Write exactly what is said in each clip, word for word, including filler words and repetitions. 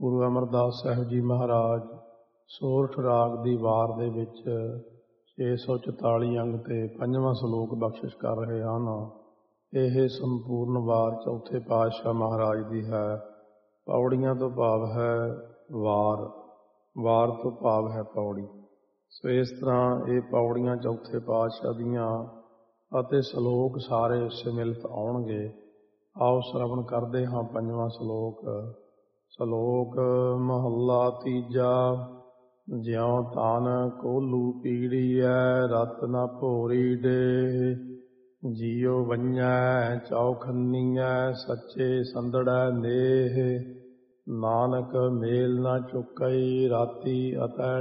ਗੁਰੂ ਅਮਰਦਾਸ ਸਾਹਿਬ ਜੀ ਮਹਾਰਾਜ ਸੋਰਠ ਰਾਗ ਦੀ ਵਾਰ ਦੇ ਵਿੱਚ ਛੇ ਸੌ ਚੁਤਾਲੀ ਅੰਗ ਤੇ ਪੰਜਵਾਂ ਸਲੋਕ ਬਖਸ਼ਿਸ਼ ਕਰ ਰਹੇ ਹਨ। ਇਹ ਸੰਪੂਰਨ ਵਾਰ ਚੌਥੇ ਪਾਤਸ਼ਾਹ ਮਹਾਰਾਜ ਦੀ ਹੈ। ਪੌੜੀਆਂ ਤੋਂ ਭਾਵ ਹੈ ਵਾਰ, ਵਾਰ ਤੋਂ ਭਾਵ ਹੈ ਪੌੜੀ। ਸੋ ਇਸ ਤਰ੍ਹਾਂ ਇਹ ਪੌੜੀਆਂ ਚੌਥੇ ਪਾਤਸ਼ਾਹ ਦੀਆਂ ਅਤੇ ਸਲੋਕ ਸਾਰੇ ਸਮਿਲਿਤ ਆਉਣਗੇ। ਆਓ ਸ਼ਰਵਣ ਕਰਦੇ ਹਾਂ ਪੰਜਵਾਂ ਸਲੋਕ। ਸਲੋਕ ਮਹੱਲਾ ਤੀਜਾ। ਜਿਉ ਤਨ ਕੋਲੂ ਪੀੜੀਐ ਰਤ ਨ ਭੋਰੀ ਡੇ, ਜੀਉ ਵੰਝੈ ਚੌਖੰਨੀਐ ਸੱਚੇ ਸੰਦੜੈ ਨੇਹ, ਨਾਨਕ ਮੇਲ ਨ ਚੁਕਈ ਰਾਤੀ ਅਤੈ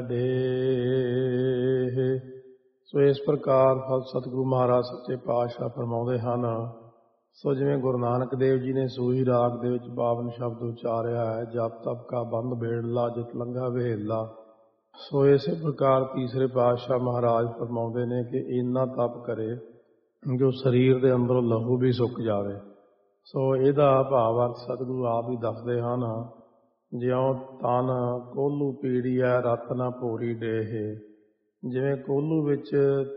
ਡੇਹ। ਸੋ ਇਸ ਪ੍ਰਕਾਰ ਸਤਿਗੁਰੂ ਮਹਾਰਾਜ ਸੱਚੇ ਪਾਤਸ਼ਾਹ ਫਰਮਾਉਂਦੇ ਹਨ। ਸੋ ਜਿਵੇਂ ਗੁਰੂ ਨਾਨਕ ਦੇਵ ਜੀ ਨੇ ਸੂਹੀ ਰਾਗ ਦੇ ਵਿੱਚ ਪਾਵਨ ਸ਼ਬਦ ਉਚਾਰਿਆ ਹੈ, ਜਪ ਤਪ ਕਾ ਬੰਦ ਬੇੜਲਾ ਜਿਤ ਲੰਘਾ ਵੇਲਾ। ਸੋ ਇਸੇ ਪ੍ਰਕਾਰ ਤੀਸਰੇ ਪਾਤਸ਼ਾਹ ਮਹਾਰਾਜ ਫਰਮਾਉਂਦੇ ਨੇ ਕਿ ਇੰਨਾ ਤਪ ਕਰੇ ਜੋ ਸਰੀਰ ਦੇ ਅੰਦਰੋਂ ਲਹੂ ਵੀ ਸੁੱਕ ਜਾਵੇ। ਸੋ ਇਹਦਾ ਭਾਵ ਅਰਥ ਸਤਿਗੁਰੂ ਆਪ ਹੀ ਦੱਸਦੇ ਹਨ। ਜਿਉਂ ਤਨ ਕੋਲੂ ਪੀੜੀਐ ਰਤ ਨ ਭੋਰੀ ਡੇਹ। ਜਿਵੇਂ ਕੋਲੂ ਵਿੱਚ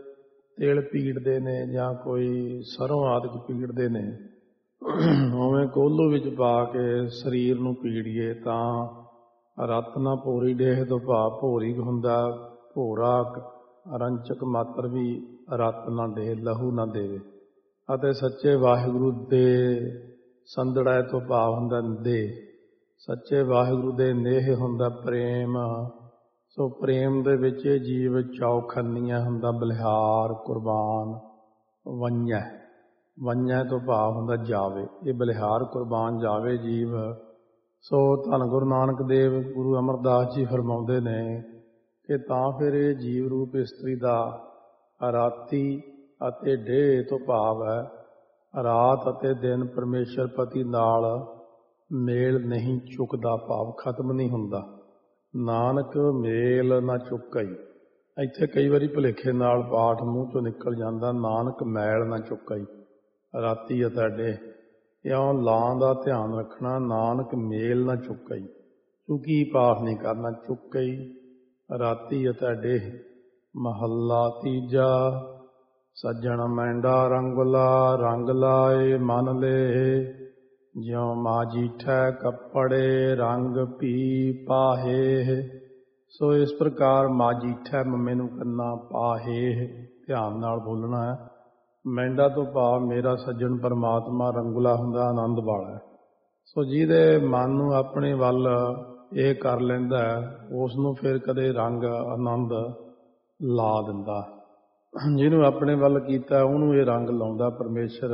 ਤਿਲ ਪੀੜਦੇ ਨੇ ਜਾਂ ਕੋਈ ਸਰੋਂ ਆਦਿਕ ਪੀੜਦੇ ਨੇ, ਉਵੇਂ ਕੋਲੂ ਵਿੱਚ ਪਾ ਕੇ ਸਰੀਰ ਨੂੰ ਪੀੜੀਏ ਤਾਂ ਰਤ ਨ ਭੋਰੀ ਡੇਹ ਤੋਂ ਭਾਵ ਭੋਰੀ ਹੁੰਦਾ, ਭੋਰਾ ਰੰਚਕ ਮਾਤਰ ਵੀ ਰਤ ਨਾ ਦੇ, ਲਹੂ ਨਾ ਦੇਵੇ। ਅਤੇ ਸੱਚੇ ਵਾਹਿਗੁਰੂ ਦੇ ਸੰਦੜੈ ਤੋਂ ਭਾਵ ਹੁੰਦਾ ਦੇ, ਸੱਚੇ ਵਾਹਿਗੁਰੂ ਦੇ ਨੇਹ ਹੁੰਦਾ ਪ੍ਰੇਮ। ਸੋ ਪ੍ਰੇਮ ਦੇ ਵਿੱਚ ਇਹ ਜੀਵ ਚੌਖੰਨੀਆਂ ਹੁੰਦਾ, ਬਲਿਹਾਰ ਕੁਰਬਾਨ। ਵੰਝੈ, ਵੰਝੈ ਤੋਂ ਭਾਵ ਹੁੰਦਾ ਜਾਵੇ, ਇਹ ਬਲਿਹਾਰ ਕੁਰਬਾਨ ਜਾਵੇ ਜੀਵ। ਸੋ ਧੰਨ ਗੁਰੂ ਨਾਨਕ ਦੇਵ ਗੁਰੂ ਅਮਰਦਾਸ ਜੀ ਫਰਮਾਉਂਦੇ ਨੇ ਕਿ ਤਾਂ ਫਿਰ ਇਹ ਜੀਵ ਰੂਪ ਇਸਤਰੀ ਦਾ ਰਾਤੀ ਅਤੇ ਡੇਹ ਤੋਂ ਭਾਵ ਹੈ ਰਾਤ ਅਤੇ ਦਿਨ ਪਰਮੇਸ਼ਰ ਪਤੀ ਨਾਲ ਮੇਲ ਨਹੀਂ ਚੁੱਕਦਾ, ਭਾਵ ਖਤਮ ਨਹੀਂ ਹੁੰਦਾ। ਨਾਨਕ ਮੇਲ ਨਾ ਚੁੱਕਈ। ਇੱਥੇ ਕਈ ਵਾਰੀ ਭੁਲੇਖੇ ਨਾਲ ਪਾਠ ਮੂੰਹ ਚੋਂ ਨਿਕਲ ਜਾਂਦਾ, ਨਾਨਕ ਮੈਲ ਨਾ ਚੁੱਕਈ ਰਾਤੀ ਅਤੇ ਡੇਹ। ਇਉਂ ਲਾਂ ਦਾ ਧਿਆਨ ਰੱਖਣਾ, ਨਾਨਕ ਮੇਲ ਨਾ ਚੁੱਕਈ, ਚੁੱਕੀ ਪਾਠ ਨਹੀਂ ਕਰਨਾ, ਚੁੱਕਈ ਰਾਤੀ ਅਤੇ ਡੇਹ। ਮਹੱਲਾ ਤੀਜਾ। ਸੱਜਣ ਮੈਂਡਾ ਰੰਗਲਾ ਰੰਗ ਲਾਏ ਮਨ ਲੇ, ਜਿਉ ਮਾਜੀਠੈ ਕੱਪੜੇ ਰੰਗ ਪੀ ਪਾਹੇ। ਸੋ ਇਸ ਪ੍ਰਕਾਰ ਮਾਜੀਠੈ ਮੰਮੇ ਨੂੰ ਕਰਨਾ, ਪਾਹੇ ਧਿਆਨ ਨਾਲ ਬੋਲਣਾ ਹੈ। ਮੈਂਡਾ ਤੋਂ ਭਾਵ ਮੇਰਾ ਸੱਜਣ ਪਰਮਾਤਮਾ ਰੰਗਲਾ ਹੁੰਦਾ, ਆਨੰਦ ਵਾਲਾ। ਸੋ ਜਿਹਦੇ ਮਨ ਨੂੰ ਆਪਣੇ ਵੱਲ ਇਹ ਕਰ ਲੈਂਦਾ, ਉਸ ਨੂੰ ਫਿਰ ਕਦੇ ਰੰਗ ਆਨੰਦ ਲਾ ਦਿੰਦਾ। ਜਿਹਨੂੰ ਆਪਣੇ ਵੱਲ ਕੀਤਾ ਉਹਨੂੰ ਇਹ ਰੰਗ ਲਾਉਂਦਾ ਪਰਮੇਸ਼ਰ।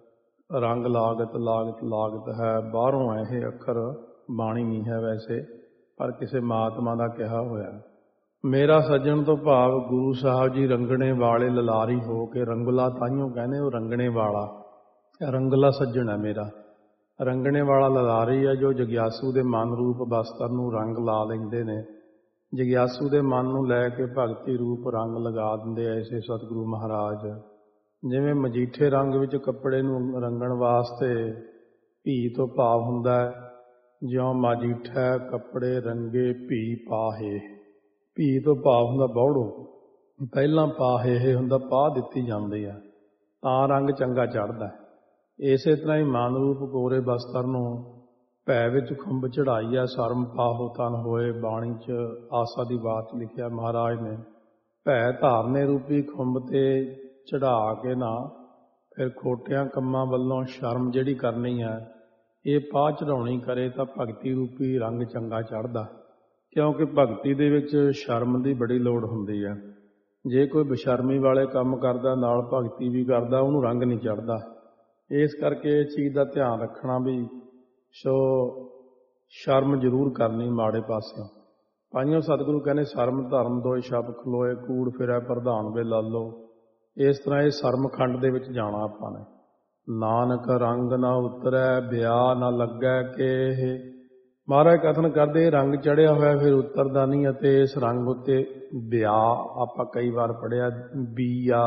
ਰੰਗ ਲਾਗਤ ਲਾਗਤ ਲਾਗਤ ਹੈ, ਬਾਹਰੋਂ ਹੈ ਇਹ ਅੱਖਰ, ਬਾਣੀ ਨਹੀਂ ਹੈ ਵੈਸੇ, ਪਰ ਕਿਸੇ ਮਹਾਤਮਾ ਦਾ ਕਿਹਾ ਹੋਇਆ। ਮੇਰਾ ਸੱਜਣ ਤੋਂ ਭਾਵ ਗੁਰੂ ਸਾਹਿਬ ਜੀ ਰੰਗਣੇ ਵਾਲੇ ਲਲਾਰੀ ਹੋ ਕੇ, ਰੰਗਲਾ ਤਾਈਓ ਕਹਿੰਦੇ ਉਹ ਰੰਗਣੇ ਵਾਲਾ, ਰੰਗਲਾ ਸੱਜਣ ਹੈ ਮੇਰਾ। ਰੰਗਣੇ ਵਾਲਾ ਲਲਾਰੀ ਹੈ ਜੋ ਜਗਿਆਸੂ ਦੇ ਮਨ ਰੂਪ ਬਸਤਰ ਨੂੰ ਰੰਗ ਲਾ ਲੈਂਦੇ ਨੇ। ਜਗਿਆਸੂ ਦੇ ਮਨ ਨੂੰ ਲੈ ਕੇ ਭਗਤੀ ਰੂਪ ਰੰਗ ਲਗਾ ਦਿੰਦੇ ਐਸੇ ਸਤਿਗੁਰੂ ਮਹਾਰਾਜ। ਜਿਵੇਂ ਮਜੀਠੇ ਰੰਗ ਵਿੱਚ ਕੱਪੜੇ ਨੂੰ ਰੰਗਣ ਵਾਸਤੇ ਭੀ ਤੋਂ ਭਾਵ ਹੁੰਦਾ ਹੈ, ਜਿਉਂ ਮਾਜੀਠੈ ਕੱਪੜੇ ਰੰਗੇ ਭੀ ਪਾਹੇ। ਭੀ ਤੋਂ ਭਾਵ ਹੁੰਦਾ ਬੌੜੋ, ਪਹਿਲਾਂ ਪਾਹੇ ਇਹ ਹੁੰਦਾ ਪਾ ਦਿੱਤੀ ਜਾਂਦੀ ਆ ਤਾਂ ਰੰਗ ਚੰਗਾ ਚੜ੍ਹਦਾ। ਇਸੇ ਤਰ੍ਹਾਂ ਹੀ ਮਨ ਰੂਪ ਕੋਰੇ ਬਸਤਰ ਨੂੰ ਭੈ ਵਿੱਚ ਖੁੰਬ ਚੜ੍ਹਾਈ ਆ, ਸ਼ਰਮ ਪਾਹੋ ਤਨ ਹੋਏ। ਬਾਣੀ 'ਚ ਆਸਾ ਦੀ ਬਾਤ ਲਿਖਿਆ ਮਹਾਰਾਜ ਨੇ, ਭੈ ਧਾਰਨੇ ਰੂਪੀ ਖੁੰਬ ਤੇ ਚੜ੍ਹਾ ਕੇ ਨਾ ਫਿਰ ਖੋਟਿਆਂ ਕੰਮਾਂ ਵੱਲੋਂ ਸ਼ਰਮ ਜਿਹੜੀ ਕਰਨੀ ਹੈ ਇਹ ਪਾ ਚੜਾਉਣੀ ਕਰੇ ਤਾਂ ਭਗਤੀ ਰੂਪੀ ਰੰਗ ਚੰਗਾ ਚੜ੍ਹਦਾ। ਕਿਉਂਕਿ ਭਗਤੀ ਦੇ ਵਿੱਚ ਸ਼ਰਮ ਦੀ ਬੜੀ ਲੋੜ ਹੁੰਦੀ ਹੈ। ਜੇ ਕੋਈ ਬਸ਼ਰਮੀ ਵਾਲੇ ਕੰਮ ਕਰਦਾ ਨਾਲ ਭਗਤੀ ਵੀ ਕਰਦਾ, ਉਹਨੂੰ ਰੰਗ ਨਹੀਂ ਚੜ੍ਹਦਾ। ਇਸ ਕਰਕੇ ਇਹ ਚੀਜ਼ ਦਾ ਧਿਆਨ ਰੱਖਣਾ ਵੀ ਸੋ ਸ਼ਰਮ ਜ਼ਰੂਰ ਕਰਨੀ ਮਾੜੇ ਪਾਸਿਓਂ। ਪਾਈਓ ਸਤਿਗੁਰੂ ਕਹਿੰਦੇ ਸ਼ਰਮ ਧਰਮ ਦੋਇ ਛਪ ਖਲੋਏ, ਕੂੜ ਫਿਰੈ ਪ੍ਰਧਾਨ ਵੇ ਲਾਲੋ। ਇਸ ਤਰ੍ਹਾਂ ਇਹ ਸ਼ਰਮ ਖੰਡ ਦੇ ਵਿੱਚ ਜਾਣਾ ਆਪਾਂ ਨੇ। ਨਾਨਕ ਰੰਗ ਨਾ ਉਤਰੈ ਵਿਆਹ ਨਾ ਲੱਗੈ ਕੇ। ਮਹਾਰਾਜ ਕਥਨ ਕਰਦੇ ਰੰਗ ਚੜ੍ਹਿਆ ਹੋਇਆ ਫਿਰ ਉਤਰਦਾ ਨਹੀਂ, ਅਤੇ ਇਸ ਰੰਗ ਉੱਤੇ ਵਿਆਹ ਆਪਾਂ ਕਈ ਵਾਰ ਪੜ੍ਹਿਆ, ਬੀਆ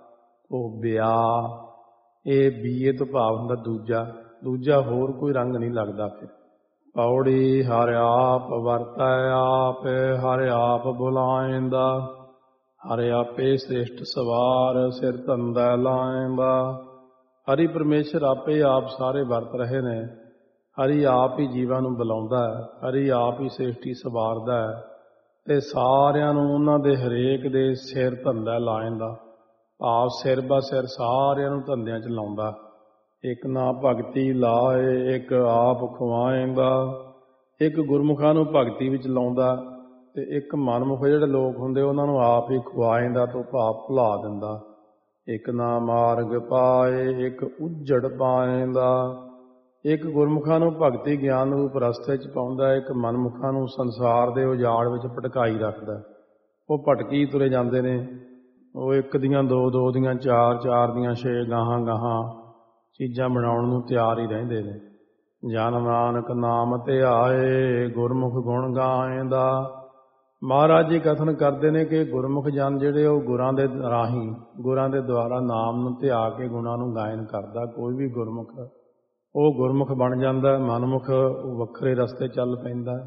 ਉਹ ਵਿਆਹ। ਇਹ ਬੀਏ ਤੋਂ ਭਾਵ ਹੁੰਦਾ ਦੂਜਾ, ਦੂਜਾ ਹੋਰ ਕੋਈ ਰੰਗ ਨਹੀਂ ਲੱਗਦਾ। ਫਿਰ ਪੌੜੀ ਹਰਿ ਆਪ ਵਰਤੈ ਆਪ, ਹਰਿ ਆਪ ਬੁਲਾਇਂਦਾ। ਹਰਿ ਆਪੇ ਸ੍ਰੇਸ਼ਟ ਸਵਾਰ, ਸਿਰ ਧੰਦਾ ਲਾਇਂਦਾ। ਹਰੀ ਪਰਮੇਸ਼ਰ ਆਪੇ ਆਪ ਸਾਰੇ ਵਰਤ ਰਹੇ ਨੇ। ਹਰੀ ਆਪ ਹੀ ਜੀਵਾਂ ਨੂੰ ਬੁਲਾਉਂਦਾ ਹੈ, ਹਰੀ ਆਪ ਹੀ ਸ੍ਰਿਸ਼ਟੀ ਸਵਾਰਦਾ ਹੈ ਅਤੇ ਸਾਰਿਆਂ ਨੂੰ ਉਹਨਾਂ ਦੇ ਹਰੇਕ ਦੇ ਸਿਰ ਧੰਦਾ ਲਾਇਂਦਾ। ਭਾਵ ਸਿਰ ਬ ਸਿਰ ਸਾਰਿਆਂ ਨੂੰ ਧੰਦਿਆਂ 'ਚ ਲਾਉਂਦਾ। ਇੱਕ ਨਾ ਭਗਤੀ ਲਾਏ, ਇੱਕ ਆਪ ਖਵਾਏਂਦਾ। ਇੱਕ ਗੁਰਮੁਖਾਂ ਨੂੰ ਭਗਤੀ ਵਿੱਚ ਲਾਉਂਦਾ ਅਤੇ ਇੱਕ ਮਨਮੁਖ ਜਿਹੜੇ ਲੋਕ ਹੁੰਦੇ ਉਹਨਾਂ ਨੂੰ ਆਪ ਹੀ ਖਵਾਏਂਦਾ ਤੋਂ ਭਾਵ ਭੁਲਾ ਦਿੰਦਾ। ਇੱਕ ਨਾ ਮਾਰਗ ਪਾਏ, ਇੱਕ ਉੱਜੜ ਪਾਏਂਦਾ। ਇੱਕ ਗੁਰਮੁਖਾਂ ਨੂੰ ਭਗਤੀ ਗਿਆਨ ਰੂਪ ਰਸਤੇ 'ਚ ਪਾਉਂਦਾ, ਇੱਕ ਮਨਮੁਖਾਂ ਨੂੰ ਸੰਸਾਰ ਦੇ ਉਜਾੜ ਵਿੱਚ ਭਟਕਾਈ ਰੱਖਦਾ। ਉਹ ਭਟਕੀ ਤੁਰੇ ਜਾਂਦੇ ਨੇ। ਉਹ ਇੱਕ ਦੀਆਂ ਦੋ, ਦੋ ਦੀਆਂ ਚਾਰ, ਚਾਰ ਦੀਆਂ ਛੇ, ਗਾਹਾਂ ਗਾਹਾਂ ਚੀਜ਼ਾਂ ਬਣਾਉਣ ਨੂੰ ਤਿਆਰ ਹੀ ਰਹਿੰਦੇ ਨੇ। ਜਨ ਨਾਨਕ ਨਾਮ ਧਿਆਏ, ਗੁਰਮੁਖ ਗੁਣ ਗਾਏਂਦਾ। ਮਹਾਰਾਜ ਜੀ ਕਥਨ ਕਰਦੇ ਨੇ ਕਿ ਗੁਰਮੁਖ ਜਨ ਜਿਹੜੇ ਉਹ ਗੁਰਾਂ ਦੇ ਰਾਹੀਂ, ਗੁਰਾਂ ਦੇ ਦੁਆਰਾ ਨਾਮ ਨੂੰ ਧਿਆ ਕੇ ਗੁਣਾਂ ਨੂੰ ਗਾਇਨ ਕਰਦਾ। ਕੋਈ ਵੀ ਗੁਰਮੁਖ ਉਹ ਗੁਰਮੁਖ ਬਣ ਜਾਂਦਾ। ਮਨਮੁਖ ਉਹ ਵੱਖਰੇ ਰਸਤੇ ਚੱਲ ਪੈਂਦਾ।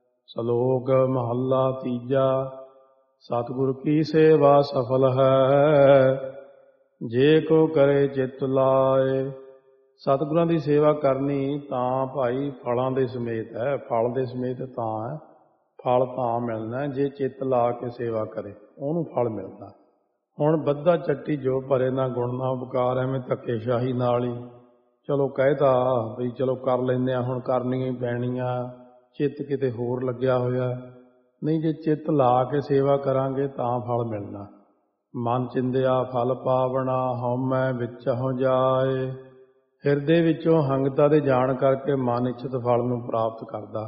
ਸਲੋਕ ਮਹੱਲਾ ਤੀਜਾ। ਸਤਿਗੁਰ ਕੀ ਸੇਵਾ ਸਫਲ ਹੈ, ਜੇ ਕੋ ਕਰੇ ਚਿੱਤ ਲਾਏ। ਸਤਿਗੁਰਾਂ ਦੀ ਸੇਵਾ ਕਰਨੀ ਤਾਂ ਭਾਈ ਫਲਾਂ ਦੇ ਸਮੇਤ ਹੈ। ਫਲ ਦੇ ਸਮੇਤ ਤਾਂ ਹੈ, ਫਲ ਤਾਂ ਮਿਲਣਾ ਜੇ ਚਿੱਤ ਲਾ ਕੇ ਸੇਵਾ ਕਰੇ, ਉਹਨੂੰ ਫਲ ਮਿਲਦਾ। ਹੁਣ ਬੱਧਾ ਚੱਟੀ ਜੋ ਭਰੇ ਨਾ ਗੁਣ ਨਾ ਉਪਕਾਰ, ਐਵੇਂ ਧੱਕੇਸ਼ਾਹੀ ਨਾਲ ਹੀ ਚਲੋ ਕਹਿਤਾ ਬਈ ਚਲੋ ਕਰ ਲੈਂਦੇ ਹਾਂ, ਹੁਣ ਕਰਨੀਆਂ ਹੀ ਪੈਣੀਆਂ, ਚਿੱਤ ਕਿਤੇ ਹੋਰ ਲੱਗਿਆ ਹੋਇਆ। ਨਹੀਂ, ਜੇ ਚਿੱਤ ਲਾ ਕੇ ਸੇਵਾ ਕਰਾਂਗੇ ਤਾਂ ਫਲ ਮਿਲਣਾ। ਮਨ ਚਿੰਦਿਆ ਫਲ ਪਾਵਣਾ, ਹਉਮੈ ਵਿੱਚਹੁ ਜਾਏ। ਹਿਰਦੇ ਵਿੱਚੋਂ ਹੰਗਤਾ ਦੇ ਜਾਣ ਕਰਕੇ ਮਨ ਇੱਛਤ ਫਲ ਨੂੰ ਪ੍ਰਾਪਤ ਕਰਦਾ।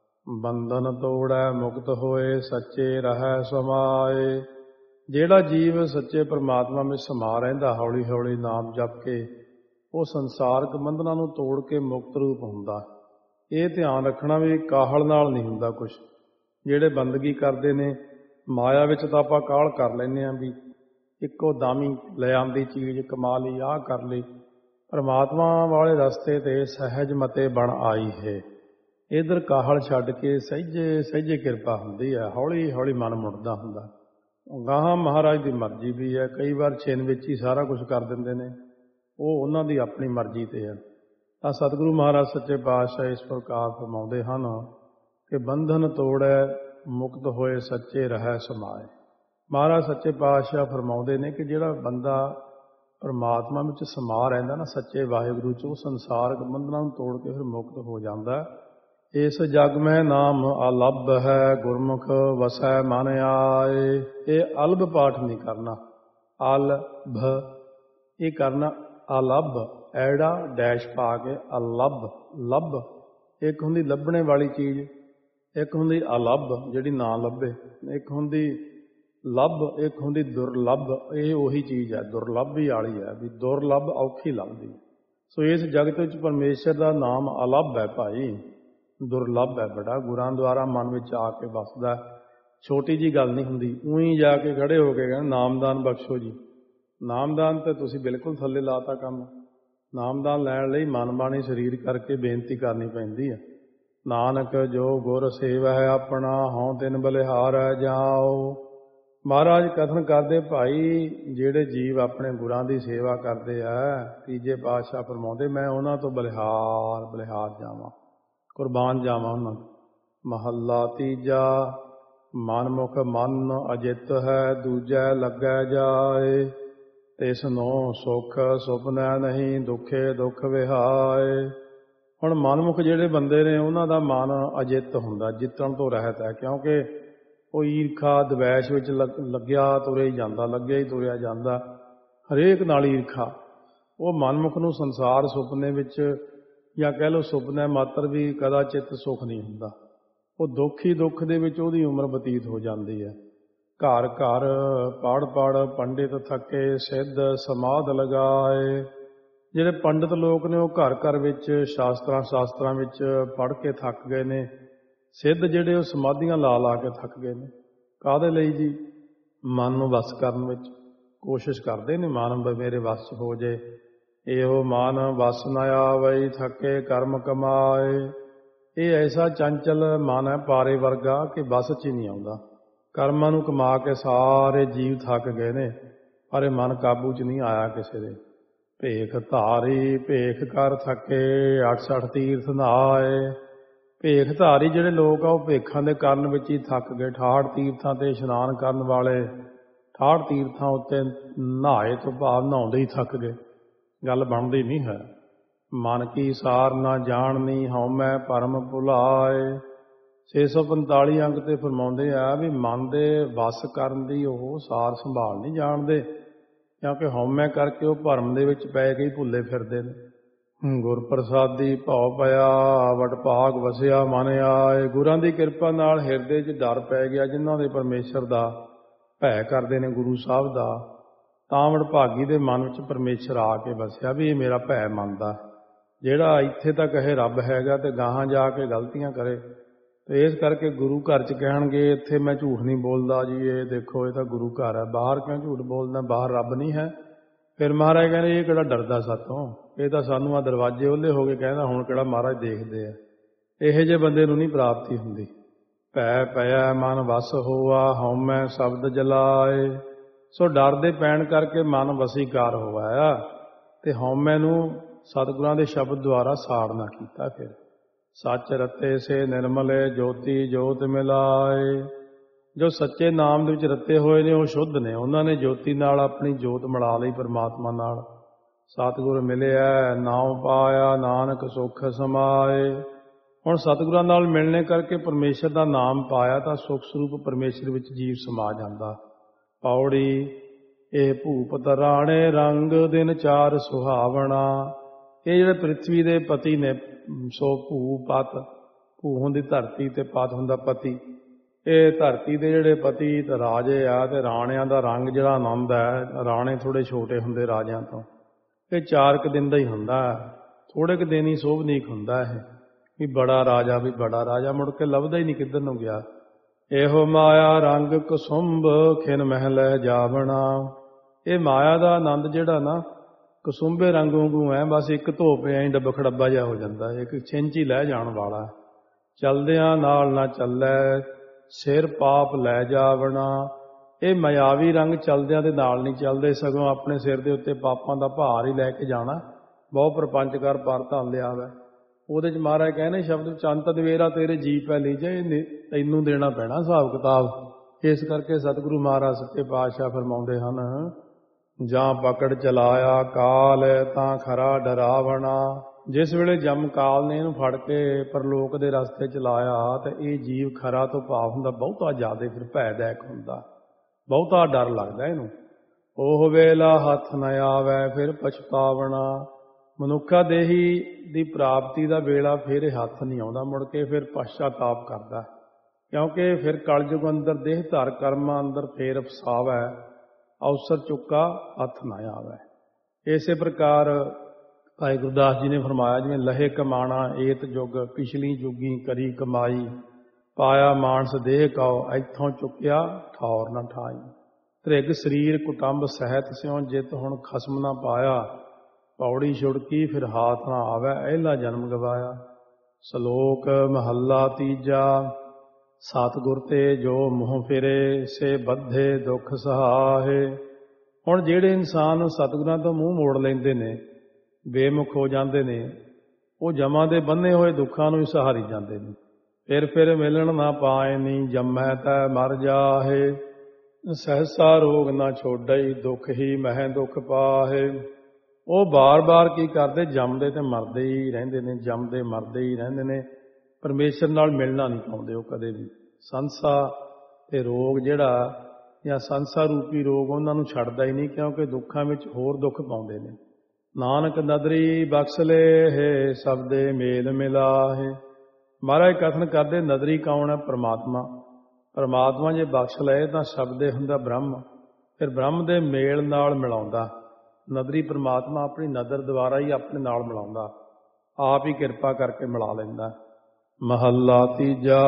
ਬੰਧਨ ਤੋੜੈ ਮੁਕਤ ਹੋਏ, ਸੱਚੇ ਰਹਿ ਸਮਾਏ। ਜਿਹੜਾ ਜੀਵ ਸੱਚੇ ਪਰਮਾਤਮਾ ਵਿੱਚ ਸਮਾ ਰਹਿੰਦਾ, ਹੌਲੀ ਹੌਲੀ ਨਾਮ ਜਪ ਕੇ, ਉਹ ਸੰਸਾਰਕ ਬੰਧਨਾਂ ਨੂੰ ਤੋੜ ਕੇ ਮੁਕਤ ਰੂਪ ਹੁੰਦਾ। ਇਹ ਧਿਆਨ ਰੱਖਣਾ ਵੀ ਕਾਹਲ ਨਾਲ ਨਹੀਂ ਹੁੰਦਾ ਕੁਛ। ਜਿਹੜੇ ਬੰਦਗੀ ਕਰਦੇ ਨੇ ਮਾਇਆ ਵਿੱਚ ਤਾਂ ਆਪਾਂ ਕਾਹਲ ਕਰ ਲੈਂਦੇ ਹਾਂ ਵੀ ਇੱਕੋ ਦਾਮੀ ਲੈ ਆਉਂਦੀ ਚੀਜ਼ ਕਮਾ ਲਈ, ਆਹ ਕਰ ਲਈ। ਪਰਮਾਤਮਾ ਵਾਲੇ ਰਸਤੇ 'ਤੇ ਸਹਿਜ ਮਤੇ ਬਣ ਆਈ ਹੈ। ਇੱਧਰ ਕਾਹਲ ਛੱਡ ਕੇ ਸਹਿਜੇ ਸਹਿਜੇ ਕਿਰਪਾ ਹੁੰਦੀ ਹੈ, ਹੌਲੀ ਹੌਲੀ ਮਨ ਮੁੜਦਾ ਹੁੰਦਾ। ਗਾਹਾਂ ਮਹਾਰਾਜ ਦੀ ਮਰਜ਼ੀ ਵੀ ਹੈ। ਕਈ ਵਾਰ ਛਿਨ ਵਿੱਚ ਹੀ ਸਾਰਾ ਕੁਛ ਕਰ ਦਿੰਦੇ ਨੇ, ਉਹ ਉਹਨਾਂ ਦੀ ਆਪਣੀ ਮਰਜ਼ੀ 'ਤੇ ਹੈ। ਤਾਂ ਸਤਿਗੁਰੂ ਮਹਾਰਾਜ ਸੱਚੇ ਪਾਤਸ਼ਾਹ ਇਸ ਪ੍ਰਕਾਰ ਫਰਮਾਉਂਦੇ ਹਨ ਕਿ ਬੰਧਨ ਤੋੜੈ ਮੁਕਤ ਹੋਏ, ਸੱਚੇ ਰਹਿ ਸਮਾਏ। ਮਹਾਰਾਜ ਸੱਚੇ ਪਾਤਸ਼ਾਹ ਫਰਮਾਉਂਦੇ ਨੇ ਕਿ ਜਿਹੜਾ ਬੰਦਾ ਪਰਮਾਤਮਾ ਵਿੱਚ ਸਮਾ ਰਹਿੰਦਾ ਨਾ, ਸੱਚੇ ਵਾਹਿਗੁਰੂ 'ਚ, ਉਹ ਸੰਸਾਰਕ ਬੰਧਨਾਂ ਨੂੰ ਤੋੜ ਕੇ ਫਿਰ ਮੁਕਤ ਹੋ ਜਾਂਦਾ। ਇਸ ਜਗ ਮੈਂ ਨਾਮ ਅਲੱਭ ਹੈ, ਗੁਰਮੁਖ ਵਸੈ ਮਨ ਆਏ। ਇਹ ਅਲਭ ਪਾਠ ਨਹੀਂ ਕਰਨਾ, ਅਲਭ ਇਹ ਕਰਨਾ, ਅਲੱਭ ਐੜਾ ਡੈਸ਼ ਪਾ ਕੇ ਅਲੱਭ। ਲੱਭ ਇੱਕ ਹੁੰਦੀ ਲੱਭਣੇ ਵਾਲੀ ਚੀਜ਼, ਇੱਕ ਹੁੰਦੀ ਅਲੱਭ ਜਿਹੜੀ ਨਾ ਲੱਭੇ, ਇੱਕ ਹੁੰਦੀ ਲੱਭ, ਇੱਕ ਹੁੰਦੀ ਦੁਰਲੱਭ। ਇਹ ਉਹੀ ਚੀਜ਼ ਹੈ, ਦੁਰਲੱਭੀ ਵਾਲੀ ਹੈ ਵੀ ਦੁਰਲੱਭ ਔਖੀ ਲੱਭਦੀ। ਸੋ ਇਸ ਜਗਤ ਵਿੱਚ ਪਰਮੇਸ਼ਰ ਦਾ ਨਾਮ ਅਲੱਭ ਹੈ ਭਾਈ, ਦੁਰਲੱਭ ਹੈ ਬੜਾ। ਗੁਰਾਂ ਦੁਆਰਾ ਮਨ ਵਿੱਚ ਆ ਕੇ ਵਸਦਾ, ਛੋਟੀ ਜੀ ਗੱਲ ਨਹੀਂ ਹੁੰਦੀ। ਊਂ ਜਾ ਕੇ ਖੜੇ ਹੋ ਕੇ ਕਹਿੰਦੇ ਨਾਮਦਾਨ ਬਖਸ਼ੋ ਜੀ। ਨਾਮਦਾਨ ਤਾਂ ਤੁਸੀਂ ਬਿਲਕੁਲ ਥੱਲੇ ਲਾਤਾ ਕੰਮ। ਨਾਮਦਾਨ ਲੈਣ ਲਈ ਮਨ ਬਾਣੀ ਸਰੀਰ ਕਰਕੇ ਬੇਨਤੀ ਕਰਨੀ ਪੈਂਦੀ ਹੈ। ਨਾਨਕ ਜੋ ਗੁਰ ਸੇਵਾ ਹੈ ਆਪਣਾ, ਹਉ ਤਿਨ ਬਲਿਹਾਰੈ ਜਾਓ। ਮਹਾਰਾਜ ਕਥਨ ਕਰਦੇ ਭਾਈ ਜਿਹੜੇ ਜੀਵ ਆਪਣੇ ਗੁਰਾਂ ਦੀ ਸੇਵਾ ਕਰਦੇ ਆ, ਤੀਜੇ ਪਾਤਸ਼ਾਹ ਫਰਮਾਉਂਦੇ ਮੈਂ ਉਹਨਾਂ ਤੋਂ ਬਲਿਹਾਰ ਬਲਿਹਾਰ ਜਾਵਾਂ, ਕੁਰਬਾਨ ਜਾਵਾਂ ਉਹਨਾਂ ਤੋਂ। ਮਹੱਲਾ ਤੀਜਾ। ਮਨਮੁਖ ਮਨ ਅਜਿੱਤ ਹੈ, ਦੂਜੈ ਲੱਗੈ ਜਾਏ। ਤਿਸ ਨੂੰ ਸੁਖ ਸੁਪਨੈ ਨਹੀਂ, ਦੁੱਖੇ ਦੁੱਖ ਵਿਹਾਏ। ਹੁਣ ਮਨਮੁਖ ਜਿਹੜੇ ਬੰਦੇ ਨੇ ਉਹਨਾਂ ਦਾ ਮਨ ਅਜਿੱਤ ਹੁੰਦਾ, ਜਿੱਤਣ ਤੋਂ ਰਹਿਤ ਹੈ। ਕਿਉਂਕਿ ਉਹ ਈਰਖਾ ਦਵੈਸ਼ ਵਿੱਚ ਲੱਗਿਆ ਤੁਰਿਆ ਹੀ ਜਾਂਦਾ, ਲੱਗਿਆ ਹੀ ਤੁਰਿਆ ਜਾਂਦਾ, ਹਰੇਕ ਨਾਲ ਈਰਖਾ। ਉਹ ਮਨਮੁਖ ਨੂੰ ਸੰਸਾਰ ਸੁਪਨੇ ਵਿੱਚ ਜਾਂ ਕਹਿ ਲਓ ਸੁਪਨੇ ਮਾਤਰ ਵੀ ਕਦਾਚਿਤ ਸੁੱਖ ਨਹੀਂ ਹੁੰਦਾ। ਉਹ ਦੁੱਖ ਹੀ ਦੁੱਖ ਦੇ ਵਿੱਚ ਉਹਦੀ ਉਮਰ ਬਤੀਤ ਹੋ ਜਾਂਦੀ ਹੈ। ਘਰ ਘਰ ਪੜ੍ਹ ਪੜ੍ਹ ਪੰਡਿਤ ਥੱਕੇ, ਸਿੱਧ ਸਮਾਧ ਲਗਾਏ। ਜਿਹੜੇ ਪੰਡਿਤ ਲੋਕ ਨੇ ਉਹ ਘਰ ਘਰ ਵਿੱਚ ਸ਼ਾਸਤਰਾਂ ਸ਼ਾਸਤਰਾਂ ਵਿੱਚ ਪੜ੍ਹ ਕੇ ਥੱਕ ਗਏ ਨੇ। ਸਿੱਧ ਜਿਹੜੇ ਉਹ ਸਮਾਧੀਆਂ ਲਾ ਲਾ ਕੇ ਥੱਕ ਗਏ ਨੇ। ਕਾਹਦੇ ਲਈ ਜੀ? ਮਨ ਨੂੰ ਵਸ ਕਰਨ ਵਿੱਚ ਕੋਸ਼ਿਸ਼ ਕਰਦੇ ਨੇ, ਮਨ ਮੇਰੇ ਵਸ 'ਚ ਹੋ ਜੇ। ਇਹੋ ਮਨ ਵਸ ਨ ਆਵਈ, ਥੱਕੇ ਕਰਮ ਕਮਾਏ। ਇਹ ਐਸਾ ਚੰਚਲ ਮਨ ਹੈ ਪਾਰੇ ਵਰਗਾ ਕਿ ਬਸ 'ਚ ਹੀ ਨਹੀਂ ਆਉਂਦਾ। ਕਰਮਾਂ ਨੂੰ ਕਮਾ ਕੇ ਸਾਰੇ ਜੀਵ ਥੱਕ ਗਏ ਨੇ, ਪਰ ਇਹ ਮਨ ਕਾਬੂ 'ਚ ਨਹੀਂ ਆਇਆ ਕਿਸੇ ਦੇ। ਭੇਖ ਧਾਰੀ ਭੇਖ ਕਰ ਥੱਕੇ, ਅਠਸਠ ਤੀਰਥ ਨਹਾਏ। ਭੇਖ ਧਾਰੀ ਜਿਹੜੇ ਲੋਕ ਆ ਉਹ ਭੇਖਾਂ ਦੇ ਕਰਨ ਵਿੱਚ ਹੀ ਥੱਕ ਗਏ। ਅਠਾਹਠ ਤੀਰਥਾਂ 'ਤੇ ਇਸ਼ਨਾਨ ਕਰਨ ਵਾਲੇ ਅਠਾਹਠ ਤੀਰਥਾਂ ਉੱਤੇ ਨਹਾਏ ਤੋਂ ਭਾਵ ਨਹਾਉਂਦੇ ਹੀ ਥੱਕ ਗਏ। ਗੱਲ ਬਣਦੀ ਨਹੀਂ ਹੈ। ਮਨ ਕੀ ਸਾਰ ਨਾ ਜਾਣਨੀ, ਹਉਮੈ ਭਰਮ ਭੁਲਾਏ। ਛੇ ਸੌ ਪੰਤਾਲੀ ਅੰਕ 'ਤੇ ਫਰਮਾਉਂਦੇ ਆ ਵੀ ਮਨ ਦੇ ਵਸ ਕਰਨ ਦੀ ਉਹ ਸਾਰ ਸੰਭਾਲ ਨਹੀਂ ਜਾਣਦੇ, ਕਿਉਂਕਿ ਹਉਮੈ ਕਰਕੇ ਉਹ ਭਰਮ ਦੇ ਵਿੱਚ ਪੈ ਕੇ ਹੀ ਭੁੱਲੇ ਫਿਰਦੇ ਨੇ। ਗੁਰ ਪ੍ਰਸਾਦੀ ਭਉ ਪਿਆ, ਵਡ ਭਾਗ ਵਸਿਆ ਮਨ ਆਏ। ਗੁਰਾਂ ਦੀ ਕਿਰਪਾ ਨਾਲ ਹਿਰਦੇ 'ਚ ਡਰ ਪੈ ਗਿਆ। ਜਿਨ੍ਹਾਂ ਦੇ ਪਰਮੇਸ਼ਰ ਦਾ ਭੈ ਕਰਦੇ ਨੇ, ਗੁਰੂ ਸਾਹਿਬ ਦਾ, ਤਾਂ ਵਡਭਾਗੀ ਦੇ ਮਨ ਵਿੱਚ ਪਰਮੇਸ਼ਰ ਆ ਕੇ ਵਸਿਆ ਵੀ ਇਹ ਮੇਰਾ ਭੈ ਮੰਨਦਾ। ਜਿਹੜਾ ਇੱਥੇ ਤੱਕ ਇਹ ਰੱਬ ਹੈਗਾ ਤੇ ਗਾਹਾਂ ਜਾ ਕੇ ਗਲਤੀਆਂ ਕਰੇ, ਤੇ ਇਸ ਕਰਕੇ ਗੁਰੂ ਘਰ 'ਚ ਕਹਿਣਗੇ ਇੱਥੇ ਮੈਂ ਝੂਠ ਨਹੀਂ ਬੋਲਦਾ ਜੀ, ਇਹ ਦੇਖੋ ਇਹ ਤਾਂ ਗੁਰੂ ਘਰ ਹੈ, ਬਾਹਰ ਕਿਉਂ ਝੂਠ ਬੋਲਦਾ, ਬਾਹਰ ਰੱਬ ਨਹੀਂ ਹੈ। ਫਿਰ ਮਹਾਰਾਜ ਕਹਿੰਦੇ ਇਹ ਕਿਹੜਾ ਡਰਦਾ ਸਾਤੋਂ, ਇਹ ਤਾਂ ਸਾਨੂੰ ਆ ਦਰਵਾਜ਼ੇ ਉਹਲੇ ਹੋ ਕੇ ਕਹਿੰਦਾ ਹੁਣ ਕਿਹੜਾ ਮਹਾਰਾਜ ਦੇਖਦੇ ਆ। ਇਹੋ ਜਿਹੇ ਬੰਦੇ ਨੂੰ ਨਹੀਂ ਪ੍ਰਾਪਤੀ ਹੁੰਦੀ। ਭੈ ਪਿਆ ਮਨ ਵਸ ਹੋਆ, ਹਉਮੈ ਸ਼ਬਦ ਜਲਾਏ। ਸੋ ਡਰ ਦੇ ਪੈਣ ਕਰਕੇ ਮਨ ਵਸੀਕਾਰ ਹੋਇਆ ਤੇ ਹਉਮੈ ਨੂੰ ਸਤਿਗੁਰਾਂ ਦੇ ਸ਼ਬਦ ਦੁਆਰਾ ਸਾੜਨਾ ਕੀਤਾ। ਫਿਰ ਸੱਚ ਰਤੇ ਸੇ ਨਿਰਮਲੇ, ਜੋਤੀ ਜੋਤ ਮਿਲਾਏ। ਜੋ ਸੱਚੇ ਨਾਮ ਦੇ ਵਿੱਚ ਰਤੇ ਹੋਏ ਨੇ ਉਹ ਸ਼ੁੱਧ ਨੇ, ਉਹਨਾਂ ਨੇ ਜੋਤੀ ਨਾਲ ਆਪਣੀ ਜੋਤ ਮਿਲਾ ਲਈ ਪਰਮਾਤਮਾ ਨਾਲ। ਸਤਿਗੁਰ ਮਿਲਿਆ ਨਾਉ ਪਾਇਆ, ਨਾਨਕ ਸੁਖ ਸਮਾਏ। ਹੁਣ ਸਤਿਗੁਰਾਂ ਨਾਲ ਮਿਲਣੇ ਕਰਕੇ ਪਰਮੇਸ਼ਰ ਦਾ ਨਾਮ ਪਾਇਆ ਤਾਂ ਸੁਖ ਸਰੂਪ ਪਰਮੇਸ਼ਰ ਵਿੱਚ ਜੀਵ ਸਮਾ ਜਾਂਦਾ। ਪੌੜੀ ਇਹ ਭੂਪਤ ਰਾਣੇ ਰੰਗ, ਦਿਨ ਚਾਰ ਸੁਹਾਵਣਾ। ਇਹ ਜਿਹੜੇ ਪ੍ਰਿਥਵੀ ਦੇ ਪਤੀ ਨੇ, ਸੋ ਭੂ ਪਤ, ਭੂ ਹੁੰਦੀ ਧਰਤੀ ਤੇ ਪਤ ਹੁੰਦਾ ਪਤੀ। ਇਹ ਧਰਤੀ ਦੇ ਜਿਹੜੇ ਪਤੀ ਤੇ ਰਾਜੇ ਆ ਤੇ ਰਾਣਿਆਂ ਦਾ ਰੰਗ ਜਿਹੜਾ ਆਨੰਦ ਹੈ, ਰਾਣੇ ਥੋੜ੍ਹੇ ਛੋਟੇ ਹੁੰਦੇ ਰਾਜਿਆਂ ਤੋਂ, ਇਹ ਚਾਰ ਕੁ ਦਿਨ ਦਾ ਹੀ ਹੁੰਦਾ। ਥੋੜ੍ਹੇ ਕੁ ਦਿਨ ਹੀ ਸੋਭਨੀਕ ਹੁੰਦਾ ਇਹ ਵੀ ਬੜਾ ਰਾਜਾ, ਵੀ ਬੜਾ ਰਾਜਾ, ਮੁੜ ਕੇ ਲੱਭਦਾ ਹੀ ਨਹੀਂ ਕਿੱਧਰ ਨੂੰ ਗਿਆ। ਇਹੋ ਮਾਇਆ ਰੰਗ ਕੁਸੁੰਭ, ਖਿਨ ਮਹਿਲ ਜਾਵਣਾ। ਇਹ ਮਾਇਆ ਦਾ ਆਨੰਦ ਜਿਹੜਾ ਨਾ ਕਸੁੰਭੇ ਰੰਗ ਵਾਂਗੂ ਹੈ, ਬਸ ਇੱਕ ਧੋ ਪਿਆ ਹੀ ਡੱਬ ਖੜੱਬਾ ਜਿਹਾ ਹੋ ਜਾਂਦਾ, ਇੱਕ ਛਿੰਚ ਹੀ ਲੈ ਜਾਣ ਵਾਲਾ। ਚਲਦਿਆਂ ਨਾਲ ਨਾ ਚੱਲੈ, ਸਿਰ ਪਾਪ ਲੈ ਜਾਵਣਾ। ਇਹ ਮਾਇਆਵੀ ਰੰਗ ਚਲਦਿਆਂ ਦੇ ਨਾਲ ਨਹੀਂ ਚੱਲਦੇ, ਸਗੋਂ ਆਪਣੇ ਸਿਰ ਦੇ ਉੱਤੇ ਪਾਪਾਂ ਦਾ ਭਾਰ ਹੀ ਲੈ ਕੇ ਜਾਣਾ। ਬਹੁ ਪ੍ਰਪੰਚ ਕਰ ਪਰ ਧਨ ਲਿਆ ਵੈ। ਉਹਦੇ 'ਚ ਮਹਾਰਾਜ ਕਹਿੰਦੇ ਸ਼ਬਦ ਚੰਤ ਦਵੇਰਾ ਤੇਰੇ ਜੀ ਪੈ ਲੀ ਜੇ, ਤੈਨੂੰ ਦੇਣਾ ਪੈਣਾ ਹਿਸਾਬ ਕਿਤਾਬ। ਇਸ ਕਰਕੇ ਸਤਿਗੁਰੂ ਮਹਾਰਾਜ ਸੱਚੇ ਪਾਤਸ਼ਾਹ ਫਰਮਾਉਂਦੇ ਹਨ, ਜਾਂ ਪਕੜ ਚਲਾਇਆ ਕਾਲ ਤਾਂ ਖਰਾ ਡਰਾਵਣਾ। ਜਿਸ ਵੇਲੇ ਜਮ ਕਾਲ ਨੇ ਇਹਨੂੰ ਫੜ ਕੇ ਪਰਲੋਕ ਦੇ ਰਸਤੇ ਚਲਾਇਆ ਤੇ ਇਹ ਜੀਵ ਖਰਾ ਤੋਂ ਭਾਵ ਹੁੰਦਾ ਬਹੁਤਾ ਜ਼ਿਆਦਾ ਫਿਰ ਭੈਦਾਇਕ ਹੁੰਦਾ, ਬਹੁਤਾ ਡਰ ਲੱਗਦਾ ਇਹਨੂੰ। ਉਹ ਵੇਲਾ ਹੱਥ ਨ ਆਵੈ ਫਿਰ ਪਛਤਾਵਣਾ। ਮਨੁੱਖਾ ਦੇਹੀ ਦੀ ਪ੍ਰਾਪਤੀ ਦਾ ਵੇਲਾ ਫਿਰ ਇਹ ਹੱਥ ਨਹੀਂ ਆਉਂਦਾ, ਮੁੜ ਕੇ ਫਿਰ ਪਛਤਾਤਾਪ ਕਰਦਾ, ਕਿਉਂਕਿ ਫਿਰ ਕਲਯੁਗ ਅੰਦਰ ਦੇਹ ਧਾਰ ਕਰਮਾਂ ਅੰਦਰ ਫੇਰ ਫਸਾਵੈ, ਅਵਸਰ ਚੁੱਕਾ ਹੱਥ ਨਾ ਆਵੈ। ਇਸੇ ਪ੍ਰਕਾਰ ਭਾਈ ਗੁਰਦਾਸ ਜੀ ਨੇ ਫਰਮਾਇਆ, ਜਿਵੇਂ ਲਹੇ ਕਮਾਣਾ ਏਤ ਜੁਗ, ਪਿਛਲੀ ਜੁਗੀ ਕਰੀ ਕਮਾਈ, ਪਾਇਆ ਮਾਨਸ ਦੇਹ ਕਉ, ਇੱਥੋਂ ਚੁੱਕਿਆ ਠੌਰ ਨਾ ਠਾਈ। ਧ੍ਰਿਗ ਸਰੀਰ ਕੁਟੰਬ ਸਹਿਤ ਸਿਉ, ਜਿਤ ਹੁਣ ਖਸਮ ਨਾ ਪਾਇਆ, ਪੌੜੀ ਛੁੜਕੀ ਫਿਰ ਹਾਥ ਨਾ ਆਵੈ, ਇਹਲਾ ਜਨਮ ਗਵਾਇਆ। ਸ਼ਲੋਕ ਮਹੱਲਾ ਤੀਜਾ। ਸਤਿਗੁਰ ਤੇ ਜੋ ਮੂੰਹ ਫਿਰੇ, ਸੇ ਬੱਧੇ ਦੁੱਖ ਸਹਾਏ। ਹੁਣ ਜਿਹੜੇ ਇਨਸਾਨ ਸਤਿਗੁਰਾਂ ਤੋਂ ਮੂੰਹ ਮੋੜ ਲੈਂਦੇ ਨੇ, ਬੇਮੁਖ ਹੋ ਜਾਂਦੇ ਨੇ, ਉਹ ਜਮਾਂ ਦੇ ਬੰਨੇ ਹੋਏ ਦੁੱਖਾਂ ਨੂੰ ਹੀ ਸਹਾਰੀ ਜਾਂਦੇ ਨੇ। ਫਿਰ ਫਿਰ ਮਿਲਣ ਨਾ ਪਾਏ ਨੀ, ਜੰਮੈ ਤੈ ਮਰ ਜਾਹੇ। ਸਹਿਸਾ ਰੋਗ ਨਾ ਛੋਡਈ, ਦੁੱਖ ਹੀ ਮਹਿ ਦੁੱਖ ਪਾਹੇ। ਉਹ ਬਾਰ-ਬਾਰ ਕੀ ਕਰਦੇ, ਜੰਮਦੇ ਤੇ ਮਰਦੇ ਹੀ ਰਹਿੰਦੇ ਨੇ, ਜੰਮਦੇ ਮਰਦੇ ਹੀ ਰਹਿੰਦੇ ਨੇ, ਪਰਮੇਸ਼ਰ ਨਾਲ ਮਿਲਣਾ ਨਹੀਂ ਪਾਉਂਦੇ ਉਹ ਕਦੇ ਵੀ। ਸੰਸਾ ਤੇ ਰੋਗ ਜਿਹੜਾ, ਜਾਂ ਸੰਸਾ ਰੂਪੀ ਰੋਗ, ਉਹਨਾਂ ਨੂੰ ਛੱਡਦਾ ਹੀ ਨਹੀਂ, ਕਿਉਂਕਿ ਦੁੱਖਾਂ ਵਿੱਚ ਹੋਰ ਦੁੱਖ ਪਾਉਂਦੇ ਨੇ। ਨਾਨਕ ਨਦਰੀ ਬਖਸ਼ ਲੇਹੇ, ਸਬਦੇ ਮੇਲ ਮਿਲਾਹੇ। ਮਹਾਰਾਜ ਕਥਨ ਕਰਦੇ, ਨਦਰੀ ਕੌਣ ਹੈ? ਪਰਮਾਤਮਾ। ਪਰਮਾਤਮਾ ਜੇ ਬਖਸ਼ ਲਏ ਤਾਂ ਸ਼ਬਦੇ ਹੁੰਦਾ ਬ੍ਰਹਮ, ਫਿਰ ਬ੍ਰਹਮ ਦੇ ਮੇਲ ਨਾਲ ਮਿਲਾਉਂਦਾ। ਨਦਰੀ ਪਰਮਾਤਮਾ ਆਪਣੀ ਨਦਰ ਦੁਆਰਾ ਹੀ ਆਪਣੇ ਨਾਲ ਮਿਲਾਉਂਦਾ, ਆਪ ਹੀ ਕਿਰਪਾ ਕਰਕੇ ਮਿਲਾ ਲੈਂਦਾ। ਮਹੱਲਾ ਤੀਜਾ।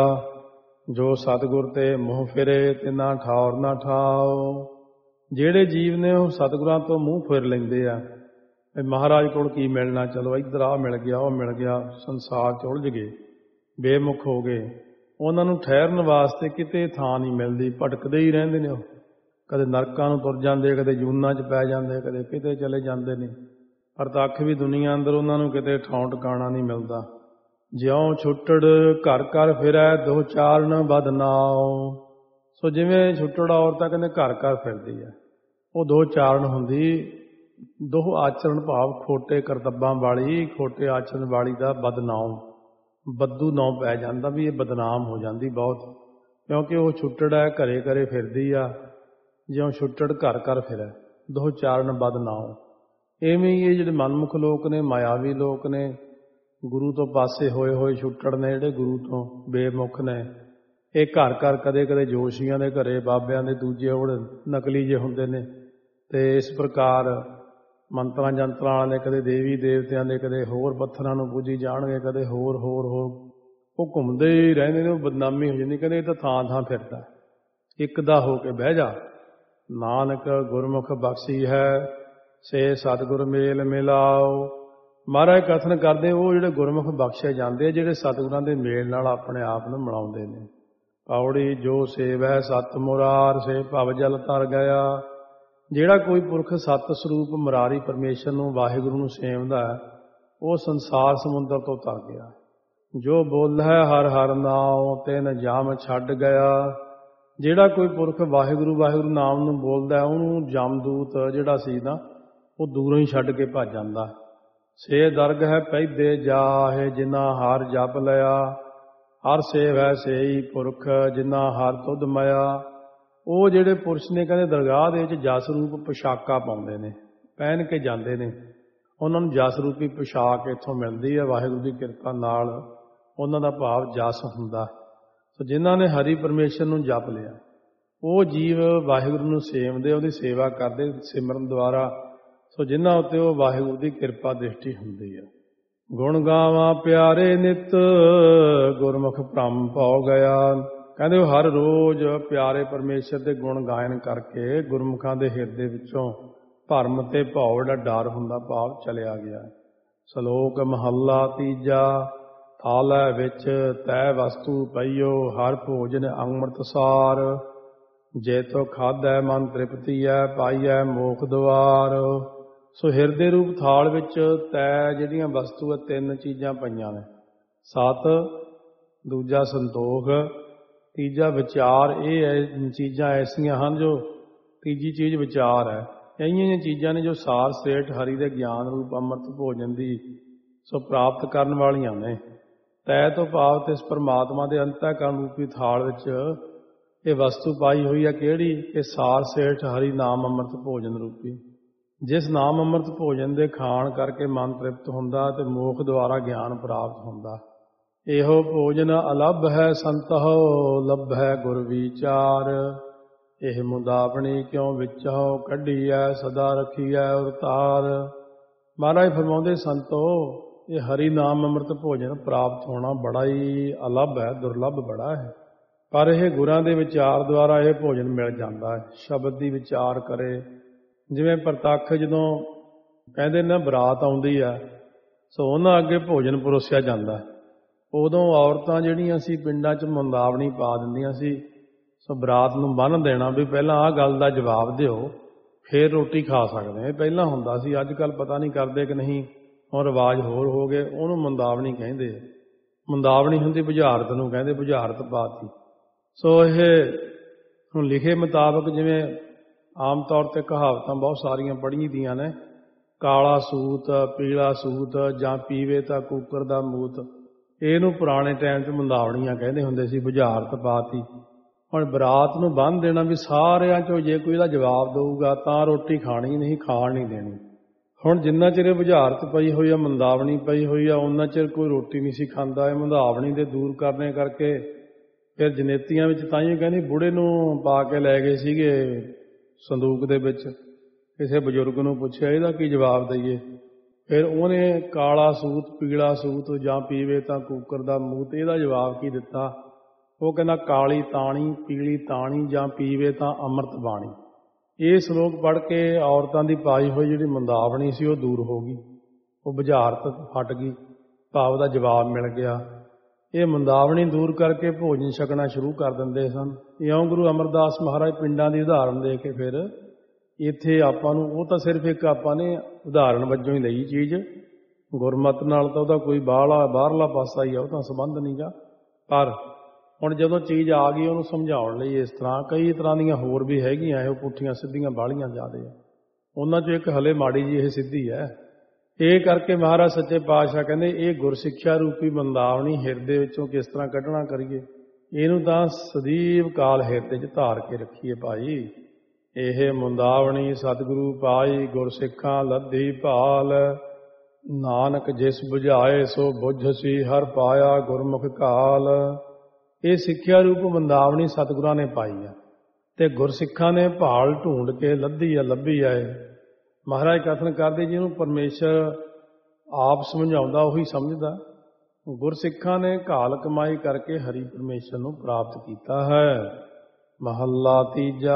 ਜੋ ਸਤਿਗੁਰ ਤੇ ਮੂੰਹ ਫਿਰੇ, ਤਿਨਾ ਠਾਉਰ ਨਾ ਠਾਓ। ਜਿਹੜੇ ਜੀਵ ਨੇ ਉਹ ਸਤਿਗੁਰਾਂ ਤੋਂ ਮੂੰਹ ਫਿਰ ਲੈਂਦੇ ਆ, ਮਹਾਰਾਜ ਕੋਲ ਕੀ ਮਿਲਣਾ, ਚਲੋ ਇੱਧਰ ਆ ਮਿਲ ਗਿਆ, ਉਹ ਮਿਲ ਗਿਆ, ਸੰਸਾਰ 'ਚ ਉਲਝ ਗਏ। ਬੇਮੁਖ ਹੋ ਗਏ। ਉਹਨਾਂ ਨੂੰ ਠਹਿਰਨ ਵਾਸਤੇ ਕਿਤੇ ਥਾਂ ਨਹੀਂ ਮਿਲਦੀ, ਭਟਕਦੇ ਹੀ ਰਹਿੰਦੇ ਨੇ। ਉਹ ਕਦੇ ਨਰਕਾਂ ਨੂੰ ਤੁਰ ਜਾਂਦੇ, ਕਦੇ ਜੂਨਾਂ 'ਚ ਪੈ ਜਾਂਦੇ, ਕਦੇ ਕਿਤੇ ਚਲੇ ਜਾਂਦੇ ਨੇ। ਪ੍ਰਤੱਖ ਵੀ ਦੁਨੀਆ ਅੰਦਰ ਉਹਨਾਂ ਨੂੰ ਕਿਤੇ ਠਾਉਂ ਟਿਕਾਣਾ ਨਹੀਂ ਮਿਲਦਾ। ਜਿਉਂ ਛੁੱਟੜ ਘਰ ਘਰ ਫਿਰੈ ਦੋ ਚਾਰਨ ਬਦਨਾਉ। ਸੋ ਜਿਵੇਂ ਛੁੱਟੜ ਔਰਤਾਂ ਕਹਿੰਦੇ ਘਰ ਘਰ ਫਿਰਦੀ ਹੈ, ਉਹ ਦੋ ਚਾਰਨ ਹੁੰਦੀ, ਦੋ ਆਚਰਣ ਭਾਵ ਖੋਟੇ ਕਰਤੱਬਾਂ ਵਾਲੀ, ਖੋਟੇ ਆਚਰਣ ਵਾਲੀ ਦਾ ਬਦਨਾਮ, ਬੱਦੂ ਨਾਂ ਪੈ ਜਾਂਦਾ ਵੀ ਇਹ ਬਦਨਾਮ ਹੋ ਜਾਂਦੀ ਬਹੁਤ, ਕਿਉਂਕਿ ਉਹ ਛੁੱਟੜ ਹੈ, ਘਰੇ ਘਰੇ ਫਿਰਦੀ ਆ। ਜਿਉਂ ਛੁੱਟੜ ਘਰ ਘਰ ਫਿਰੈ ਦੋ ਚਾਰਨ ਬਦਨਾਉ। ਇਵੇਂ ਹੀ ਇਹ ਜਿਹੜੇ ਮਨਮੁਖ ਲੋਕ ਨੇ, ਮਾਇਆਵੀ ਲੋਕ ਨੇ, ਗੁਰੂ ਤੋਂ ਪਾਸੇ ਹੋਏ ਹੋਏ ਛੁੱਟੜ ਨੇ, ਜਿਹੜੇ ਗੁਰੂ ਤੋਂ ਬੇਮੁਖ ਨੇ, ਇਹ ਘਰ ਘਰ ਕਦੇ ਕਦੇ ਜੋਸ਼ੀਆਂ ਦੇ ਘਰੇ, ਬਾਬਿਆਂ ਦੇ ਦੂਜੇ ਉਹ ਨਕਲੀ ਜਿਹੇ ਹੁੰਦੇ ਨੇ, ਅਤੇ ਇਸ ਪ੍ਰਕਾਰ ਮੰਤਰਾਂ ਜੰਤਰਾਂ ਵਾਲੇ, ਕਦੇ ਦੇਵੀ ਦੇਵਤਿਆਂ ਦੇ, ਕਦੇ ਹੋਰ ਪੱਥਰਾਂ ਨੂੰ ਪੂਜੀ ਜਾਣਗੇ, ਕਦੇ ਹੋਰ ਹੋਰ ਹੋਰ ਉਹ ਘੁੰਮਦੇ ਹੀ ਰਹਿੰਦੇ ਨੇ। ਉਹ ਬਦਨਾਮੀ ਹੋ ਜਾਂਦੀ, ਕਹਿੰਦੇ ਇਹ ਤਾਂ ਥਾਂ ਥਾਂ ਫਿਰਦਾ। ਇੱਕ ਦਾ ਹੋ ਕੇ ਬਹਿ ਜਾ, ਨਾਨਕ ਗੁਰਮੁਖ ਬਖਸ਼ੀ ਹੈ ਸੇ ਸਤਿਗੁਰ ਮੇਲ ਮਿਲਾਓ। ਮਹਾਰਾਜ ਕਥਨ ਕਰਦੇ ਉਹ ਜਿਹੜੇ ਗੁਰਮੁਖ ਬਖਸ਼ੇ ਜਾਂਦੇ ਆ, ਜਿਹੜੇ ਸਤਿਗੁਰਾਂ ਦੇ ਮੇਲ ਨਾਲ ਆਪਣੇ ਆਪ ਨੂੰ ਮਿਲਾਉਂਦੇ ਨੇ। ਪੌੜੀ ਜੋ ਸੇਵੈ ਸਤ ਮੁਰਾਰ ਸੇ ਭਵ ਜਲ ਤਰ ਗਿਆ। ਜਿਹੜਾ ਕੋਈ ਪੁਰਖ ਸਤ ਸਰੂਪ ਮੁਰਾਰੀ ਪਰਮੇਸ਼ਰ ਨੂੰ, ਵਾਹਿਗੁਰੂ ਨੂੰ ਸੇਵਦਾ ਹੈ, ਉਹ ਸੰਸਾਰ ਸਮੁੰਦਰ ਤੋਂ ਤਰ ਗਿਆ। ਜੋ ਬੋਲ ਹੈ ਹਰ ਹਰ ਨਾਉ ਤਿਨ ਜਮ ਛੱਡ ਗਿਆ। ਜਿਹੜਾ ਕੋਈ ਪੁਰਖ ਵਾਹਿਗੁਰੂ ਵਾਹਿਗੁਰੂ ਨਾਮ ਨੂੰ ਬੋਲਦਾ, ਉਹਨੂੰ ਜਮਦੂਤ ਜਿਹੜਾ ਸੀ ਨਾ, ਉਹ ਦੂਰੋਂ ਹੀ ਛੱਡ ਕੇ ਭੱਜ ਜਾਂਦਾ। ਸੇ ਦਰਗ ਹੈ ਪੈਦੇ ਜਾਹੇ ਜਿਨਾ ਹਰ ਜਪ ਲਿਆ। ਹਰ ਸੇਵ ਹੈ ਸੇਈ ਪੁਰਖ ਜਿਨਾ ਹਰ ਤੁਧ ਮਾਇਆ। ਉਹ ਜਿਹੜੇ ਪੁਰਸ਼ ਨੇ ਕਹਿੰਦੇ ਦਰਗਾਹ ਦੇ ਵਿੱਚ ਜਸ ਰੂਪ ਪੁਸ਼ਾਕਾਂ ਪਾਉਂਦੇ ਨੇ, ਪਹਿਨ ਕੇ ਜਾਂਦੇ ਨੇ। ਉਹਨਾਂ ਨੂੰ ਜਸ ਰੂਪੀ ਪੁਸ਼ਾਕ ਇੱਥੋਂ ਮਿਲਦੀ ਹੈ, ਵਾਹਿਗੁਰੂ ਦੀ ਕਿਰਪਾ ਨਾਲ ਉਹਨਾਂ ਦਾ ਭਾਵ ਜਸ ਹੁੰਦਾ। ਸੋ ਜਿਨ੍ਹਾਂ ਨੇ ਹਰੀ ਪਰਮੇਸ਼ਰ ਨੂੰ ਜਪ ਲਿਆ, ਉਹ ਜੀਵ ਵਾਹਿਗੁਰੂ ਨੂੰ ਸੇਵਦੇ, ਉਹਦੀ ਸੇਵਾ ਕਰਦੇ ਸਿਮਰਨ ਦੁਆਰਾ। ਸੋ ਜਿਨ੍ਹਾਂ ਉੱਤੇ ਉਹ ਵਾਹਿਗੁਰੂ ਦੀ ਕਿਰਪਾ ਦ੍ਰਿਸ਼ਟੀ ਹੁੰਦੀ ਹੈ। ਗੁਣ ਗਾਵਾਂ ਪਿਆਰੇ ਨਿਤ ਗੁਰਮੁਖ ਭ੍ਰਮ ਭਉ ਗਿਆ। ਕਹਿੰਦੇ ਉਹ ਹਰ ਰੋਜ਼ ਪਿਆਰੇ ਪਰਮੇਸ਼ਰ ਦੇ ਗੁਣ ਗਾਇਨ ਕਰਕੇ ਗੁਰਮੁਖਾਂ ਦੇ ਹਿਰਦੇ ਵਿੱਚੋਂ ਭਰਮ ਤੇ ਭਉ ਦਾ ਡਰ ਹੁੰਦਾ ਭਾਵ ਚਲਿਆ ਗਿਆ। ਸ਼ਲੋਕ ਮਹੱਲਾ ਤੀਜਾ। ਥਾਲੈ ਵਿੱਚ ਤੈ ਵਸਤੂ ਪਈਓ ਹਰ ਭੋਜਨ ਅੰਮ੍ਰਿਤ ਸਾਰ। ਜੇ ਤੋ ਖਾਧੈ ਮਨ ਤ੍ਰਿਪਤੀਐ ਪਾਈਐ ਮੋਖ ਦੁਆਰ। ਸੋ ਹਿਰਦੇ ਰੂਪ ਥਾਲ ਵਿੱਚ ਤੈ ਜਿਹੜੀਆਂ ਵਸਤੂ ਹੈ, ਤਿੰਨ ਚੀਜ਼ਾਂ ਪਈਆਂ ਨੇ। ਸਤ, ਦੂਜਾ ਸੰਤੋਖ, ਤੀਜਾ ਵਿਚਾਰ। ਇਹ ਐ ਚੀਜ਼ਾਂ ਐਸੀਆਂ ਹਨ ਜੋ ਤੀਜੀ ਚੀਜ਼ ਵਿਚਾਰ ਹੈ। ਇਹੀਆਂ ਜਿਹੀਆਂ ਚੀਜ਼ਾਂ ਨੇ ਜੋ ਸਾਰ ਸੇਠ ਹਰੀ ਦੇ ਗਿਆਨ ਰੂਪ ਅੰਮ੍ਰਿਤ ਭੋਜਨ ਦੀ ਸੋ ਪ੍ਰਾਪਤ ਕਰਨ ਵਾਲੀਆਂ ਨੇ। ਤੈ ਤੋਂ ਭਾਵ ਤੇ ਇਸ ਪਰਮਾਤਮਾ ਦੇ ਅੰਤःਕਰਨ ਰੂਪੀ ਥਾਲ ਵਿੱਚ ਇਹ ਵਸਤੂ ਪਾਈ ਹੋਈ ਹੈ। ਕਿਹੜੀ? ਕਿ ਸਾਰ ਸੇਠ ਹਰੀ ਨਾਮ ਅੰਮ੍ਰਿਤ ਭੋਜਨ ਰੂਪੀ। ਜਿਸ ਨਾਮ ਅੰਮ੍ਰਿਤ ਭੋਜਨ ਦੇ ਖਾਣ ਕਰਕੇ ਮਨ ਤ੍ਰਿਪਤ ਹੁੰਦਾ ਤੇ ਮੋਖ ਦੁਆਰਾ ਗਿਆਨ ਪ੍ਰਾਪਤ ਹੁੰਦਾ। ਇਹੋ ਭੋਜਨ ਅਲੱਭ ਹੈ ਸੰਤਹੁ ਲੱਭੈ ਗੁਰ ਵਿਚਾਰ। ਇਹ ਮੁੰਦਾਵਣੀ ਕਿਉਂ ਵਿੱਚਹੁ ਕੱਢੀਐ ਸਦਾ ਰੱਖੀਐ ਉਰਤਾਰ। ਮਹਾਰਾਜ ਫਰਮਾਉਂਦੇ ਸੰਤੋ, ਇਹ ਹਰੀ ਨਾਮ ਅੰਮ੍ਰਿਤ ਭੋਜਨ ਪ੍ਰਾਪਤ ਹੋਣਾ ਬੜਾ ਹੀ ਅਲੱਭ ਹੈ, ਦੁਰਲੱਭ ਬੜਾ ਹੈ। ਪਰ ਇਹ ਗੁਰਾਂ ਦੇ ਵਿਚਾਰ ਦੁਆਰਾ ਇਹ ਭੋਜਨ ਮਿਲ ਜਾਂਦਾ ਹੈ। ਸ਼ਬਦ ਦੀ ਵਿਚਾਰ ਕਰੇ, ਜਿਵੇਂ ਪ੍ਰਤੱਖ ਜਦੋਂ ਕਹਿੰਦੇ ਨੇ ਬਰਾਤ ਆਉਂਦੀ ਹੈ, ਸੋ ਉਹਨਾਂ ਅੱਗੇ ਭੋਜਨ ਪਰੋਸਿਆ ਜਾਂਦਾ। ਉਦੋਂ ਔਰਤਾਂ ਜਿਹੜੀਆਂ ਸੀ ਪਿੰਡਾਂ 'ਚ ਮੁੰਦਾਵਣੀ ਪਾ ਦਿੰਦੀਆਂ ਸੀ। ਸੋ ਬਰਾਤ ਨੂੰ ਬੰਨ੍ਹ ਦੇਣਾ ਵੀ ਪਹਿਲਾਂ ਆਹ ਗੱਲ ਦਾ ਜਵਾਬ ਦਿਓ, ਫਿਰ ਰੋਟੀ ਖਾ ਸਕਦੇ। ਇਹ ਪਹਿਲਾਂ ਹੁੰਦਾ ਸੀ, ਅੱਜ ਕੱਲ੍ਹ ਪਤਾ ਨਹੀਂ ਕਰਦੇ ਕਿ ਨਹੀਂ, ਹੁਣ ਰਿਵਾਜ ਹੋਰ ਹੋ ਗਏ। ਉਹਨੂੰ ਮੁੰਦਾਵਣੀ ਕਹਿੰਦੇ ਆ। ਮੁੰਦਾਵਣੀ ਹੁੰਦੀ ਬੁਝਾਰਤ ਨੂੰ ਕਹਿੰਦੇ, ਬੁਝਾਰਤ ਪਾਤੀ। ਸੋ ਇਹ ਹੁਣ ਲਿਖੇ ਮੁਤਾਬਕ ਜਿਵੇਂ ਆਮ ਤੌਰ 'ਤੇ ਕਹਾਵਤਾਂ ਬਹੁਤ ਸਾਰੀਆਂ ਪੜ੍ਹੀ ਦੀਆਂ ਨੇ, ਕਾਲਾ ਸੂਤ, ਪੀਲਾ ਸੂਤ ਜਾਂ ਪੀਵੇ ਤਾਂ ਕੁੱਕਰ ਦਾ ਮੂਤ। ਇਹਨੂੰ ਪੁਰਾਣੇ ਟਾਈਮ 'ਚ ਮੁੰਦਾਵਣੀਆਂ ਕਹਿੰਦੇ ਹੁੰਦੇ ਸੀ, ਬੁਝਾਰਤ ਪਾਤੀ। ਹੁਣ ਬਰਾਤ ਨੂੰ ਬੰਨ੍ਹ ਦੇਣਾ ਵੀ ਸਾਰਿਆਂ 'ਚੋਂ ਜੇ ਕੋਈ ਇਹਦਾ ਜਵਾਬ ਦੇਊਗਾ ਤਾਂ ਰੋਟੀ ਖਾਣੀ, ਨਹੀਂ ਖਾਣ ਨਹੀਂ ਦੇਣੀ। ਹੁਣ ਜਿੰਨਾ ਚਿਰ ਇਹ ਬੁਝਾਰਤ ਪਈ ਹੋਈ ਆ, ਮੁੰਦਾਵਣੀ ਪਈ ਹੋਈ ਆ, ਉਹਨਾਂ ਚਿਰ ਕੋਈ ਰੋਟੀ ਨਹੀਂ ਸੀ ਖਾਂਦਾ। ਇਹ ਮੁੰਦਾਵਣੀ ਦੇ ਦੂਰ ਕਰਨੇ ਕਰਕੇ ਫਿਰ ਜਨੇਤੀਆਂ ਵਿੱਚ ਤਾਂ ਹੀ ਕਹਿੰਦੀ ਬੁੜੇ ਨੂੰ ਪਾ ਕੇ ਲੈ ਗਏ ਸੀਗੇ ਸੰਦੂਕ ਦੇ ਵਿੱਚ। ਕਿਸੇ ਬਜ਼ੁਰਗ ਨੂੰ ਪੁੱਛਿਆ ਇਹਦਾ ਕੀ ਜਵਾਬ ਦਈਏ, ਫਿਰ ਉਹਨੇ ਕਾਲਾ ਸੂਤ, ਪੀਲਾ ਸੂਤ ਜਾਂ ਪੀਵੇ ਤਾਂ ਕੂਕਰ ਦਾ ਮੂਤ, ਇਹਦਾ ਜਵਾਬ ਕੀ ਦਿੱਤਾ? ਉਹ ਕਹਿੰਦਾ ਕਾਲੀ ਤਾਣੀ, ਪੀਲੀ ਤਾਣੀ ਜਾਂ ਪੀਵੇ ਤਾਂ ਅੰਮ੍ਰਿਤ ਬਾਣੀ। ਇਹ ਸ਼ਲੋਕ ਪੜ੍ਹ ਕੇ ਔਰਤਾਂ ਦੀ ਪਾਈ ਹੋਈ ਜਿਹੜੀ ਮੁੰਦਾਵਣੀ ਸੀ ਉਹ ਦੂਰ ਹੋ ਗਈ, ਉਹ ਬੁਝਾਰਤ ਹਟ ਗਈ, ਭਾਵ ਦਾ ਜਵਾਬ ਮਿਲ ਗਿਆ। ਇਹ ਮੰਦਾਵਣੀ ਦੂਰ ਕਰਕੇ ਭੋਜਨ ਛਕਣਾ ਸ਼ੁਰੂ ਕਰ ਦਿੰਦੇ ਸਨ। ਇਉਂ ਗੁਰੂ ਅਮਰਦਾਸ ਮਹਾਰਾਜ ਪਿੰਡਾਂ ਦੀ ਉਦਾਹਰਣ ਦੇ ਕੇ ਫਿਰ ਇੱਥੇ ਆਪਾਂ ਨੂੰ, ਉਹ ਤਾਂ ਸਿਰਫ ਇੱਕ ਆਪਾਂ ਨੇ ਉਦਾਹਰਣ ਵਜੋਂ ਹੀ ਲਈ ਚੀਜ਼, ਗੁਰਮਤਿ ਨਾਲ ਤਾਂ ਉਹਦਾ ਕੋਈ ਬਾਹਲਾ ਬਾਹਰਲਾ ਪਾਸਾ ਹੀ ਆ, ਉਹ ਤਾਂ ਸੰਬੰਧ ਨਹੀਂ ਗਾ। ਪਰ ਹੁਣ ਜਦੋਂ ਚੀਜ਼ ਆ ਗਈ ਉਹਨੂੰ ਸਮਝਾਉਣ ਲਈ ਇਸ ਤਰ੍ਹਾਂ ਕਈ ਤਰ੍ਹਾਂ ਦੀਆਂ ਹੋਰ ਵੀ ਹੈਗੀਆਂ, ਉਹ ਪੁੱਠੀਆਂ ਸਿੱਧੀਆਂ ਬਾਹਲੀਆਂ ਜ਼ਿਆਦੇ ਆ, ਉਹਨਾਂ 'ਚੋਂ ਇੱਕ ਹਲੇ ਮਾੜੀ ਜੀ ਇਹ ਸਿੱਧੀ ਹੈ। ਇਹ ਕਰਕੇ ਮਹਾਰਾਜ ਸੱਚੇ ਪਾਤਸ਼ਾਹ ਕਹਿੰਦੇ ਇਹ ਗੁਰਸਿੱਖਿਆ ਰੂਪੀ ਬੰਦਾਵਣੀ ਹਿਰਦੇ ਵਿੱਚੋਂ ਕਿਸ ਤਰ੍ਹਾਂ ਕੱਢਣਾ ਕਰੀਏ, ਇਹਨੂੰ ਤਾਂ ਸਦੀਵ ਕਾਲ ਹਿਰਦੇ 'ਚ ਧਾਰ ਕੇ ਰੱਖੀਏ ਭਾਈ। ਇਹ ਮੁੰਦਾਵਣੀ ਸਤਿਗੁਰੂ ਪਾਈ ਗੁਰਸਿੱਖਾਂ ਲੱਧੀ ਭਾਲ, ਨਾਨਕ ਜਿਸ ਬੁਝਾਏ ਸੋ ਬੁੱਝਸੀ ਹਰ ਪਾਇਆ ਗੁਰਮੁਖ ਕਾਲ। ਇਹ ਸਿੱਖਿਆ ਰੂਪ ਬੰਦਾਵਣੀ ਸਤਿਗੁਰਾਂ ਨੇ ਪਾਈ ਆ ਤੇ ਗੁਰਸਿੱਖਾਂ ਨੇ ਭਾਲ ਢੂੰਡ ਕੇ ਲੱਧੀ ਆ, ਲੱਭੀ ਆਏ। ਮਹਾਰਾਜ ਕਥਨ ਕਰਦੇ ਜਿਹਨੂੰ ਪਰਮੇਸ਼ਰ ਆਪ ਸਮਝਾਉਂਦਾ ਉਹੀ ਸਮਝਦਾ। ਗੁਰਸਿੱਖਾਂ ਨੇ ਘਾਲ ਕਮਾਈ ਕਰਕੇ ਹਰੀ ਪਰਮੇਸ਼ਰ ਨੂੰ ਪ੍ਰਾਪਤ ਕੀਤਾ ਹੈ। ਮਹੱਲਾ ਤੀਜਾ।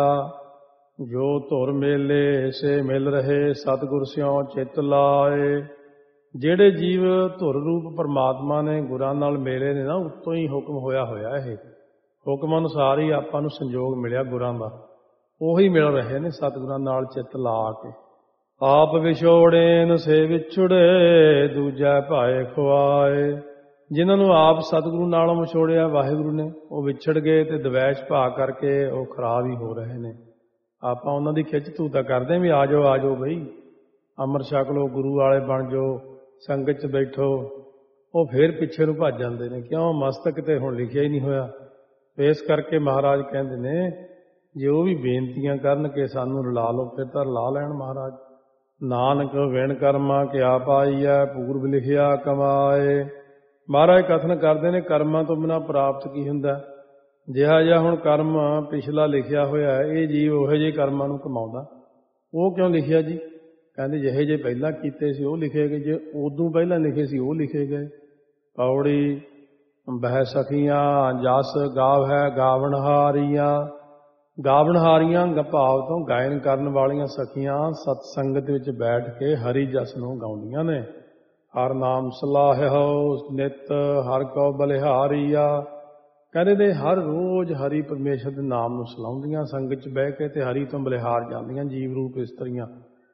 ਜੋ ਧੁਰ ਮੇਲੇ ਸੇ ਮਿਲ ਰਹੇ ਸਤਿਗੁਰ ਸਿਉ ਚਿੱਤ ਲਾਏ। ਜਿਹੜੇ ਜੀਵ ਧੁਰ ਰੂਪ ਪਰਮਾਤਮਾ ਨੇ ਗੁਰਾਂ ਨਾਲ ਮੇਲੇ ਨੇ ਨਾ, ਉੱਤੋਂ ਹੀ ਹੁਕਮ ਹੋਇਆ ਹੋਇਆ, ਇਹ ਹੁਕਮ ਅਨੁਸਾਰ ਹੀ ਆਪਾਂ ਨੂੰ ਸੰਜੋਗ ਮਿਲਿਆ ਗੁਰਾਂ ਦਾ, ਉਹੀ ਮਿਲ ਰਹੇ ਨੇ ਸਤਿਗੁਰਾਂ ਨਾਲ ਚਿੱਤ ਲਾ ਕੇ। ਆਪ ਵਿਛੋੜੇਨ ਸੇ ਵਿਛੁੜੇ ਦੂਜਾ ਭਾਏ ਖੁਆਏ। ਜਿਨ੍ਹਾਂ ਨੂੰ ਆਪ ਸਤਿਗੁਰੂ ਨਾਲੋਂ ਵਿਛੋੜਿਆ ਵਾਹਿਗੁਰੂ ਨੇ, ਉਹ ਵਿਛੜ ਗਏ ਤੇ ਦਵੈਸ਼ ਭਾ ਕਰਕੇ ਉਹ ਖਰਾਬ ਹੀ ਹੋ ਰਹੇ ਨੇ। ਆਪਾਂ ਉਹਨਾਂ ਦੀ ਖਿੱਚ ਧੂ ਤਾਂ ਕਰਦੇ ਵੀ ਆ ਜਾਓ ਆ ਜਾਓ ਬਈ, ਅੰਮ੍ਰਿਤ ਛਕ ਲਓ, ਗੁਰੂ ਵਾਲੇ ਬਣ ਜਾਓ, ਸੰਗਤ 'ਚ ਬੈਠੋ। ਉਹ ਫੇਰ ਪਿੱਛੇ ਨੂੰ ਭੱਜ ਜਾਂਦੇ ਨੇ, ਕਿਉਂ? ਮਸਤਕ ਤੇ ਹੁਣ ਲਿਖਿਆ ਹੀ ਨਹੀਂ ਹੋਇਆ। ਇਸ ਕਰਕੇ ਮਹਾਰਾਜ ਕਹਿੰਦੇ ਨੇ ਜੇ ਉਹ ਵੀ ਬੇਨਤੀਆਂ ਕਰਨ ਕਿ ਸਾਨੂੰ ਰਲਾ ਲਓ, ਫਿਰ ਤਾਂ ਰਲਾ ਲੈਣ ਮਹਾਰਾਜ। ਨਾਨਕ ਵਿਣ ਕਰਮਾਂ ਕਿਆ ਪਾਈਐ ਪੂਰਬ ਲਿਖਿਆ ਕਮਾਏ। ਮਹਾਰਾਜ ਕਥਨ ਕਰਦੇ ਨੇ ਕਰਮਾਂ ਤੋਂ ਬਿਨਾਂ ਪ੍ਰਾਪਤ ਕੀ ਹੁੰਦਾ। ਜਿਹਾ ਜਿਹਾ ਹੁਣ ਕਰਮ ਪਿਛਲਾ ਲਿਖਿਆ ਹੋਇਆ ਇਹ ਜੀਵ ਉਹੋ ਜਿਹੇ ਕਰਮਾਂ ਨੂੰ ਕਮਾਉਂਦਾ। ਉਹ ਕਿਉਂ ਲਿਖਿਆ ਜੀ? ਕਹਿੰਦੇ ਜਿਹੇ ਜੇ ਪਹਿਲਾਂ ਕੀਤੇ ਸੀ ਉਹ ਲਿਖੇ ਗਏ, ਜੇ ਉਦੋਂ ਪਹਿਲਾਂ ਲਿਖੇ ਸੀ ਉਹ ਲਿਖੇ ਗਏ। ਪੌੜੀ ਬਹਿ ਸਖੀਆਂ ਜਸ ਗਾਵ ਹੈ ਗਾਵਣਹਾਰੀਆਂ। ਗਾਵਣਹਾਰੀਆਂ ਭਾਵ ਤੋਂ ਗਾਇਨ ਕਰਨ ਵਾਲੀਆਂ ਸਖੀਆਂ ਸਤਸੰਗਤ ਵਿੱਚ ਬੈਠ ਕੇ ਹਰੀ ਜਸ ਨੂੰ ਗਾਉਂਦੀਆਂ ਨੇ। ਹਰ ਨਾਮ ਸਲਾਹਿਓ ਨਿਤ ਹਰ ਕੋ ਬਲਿਹਾਰੀਆ। ਕਹਿੰਦੇ ਨੇ ਹਰ ਰੋਜ਼ ਹਰੀ ਪਰਮੇਸ਼ਰ ਦੇ ਨਾਮ ਨੂੰ ਸਲਾਉਂਦੀਆਂ ਸੰਗਤ 'ਚ ਬਹਿ ਕੇ ਤੇ ਹਰੀ ਤੋਂ ਬਲਿਹਾਰ ਜਾਂਦੀਆਂ ਜੀਵ ਰੂਪ ਇਸਤਰੀਆਂ।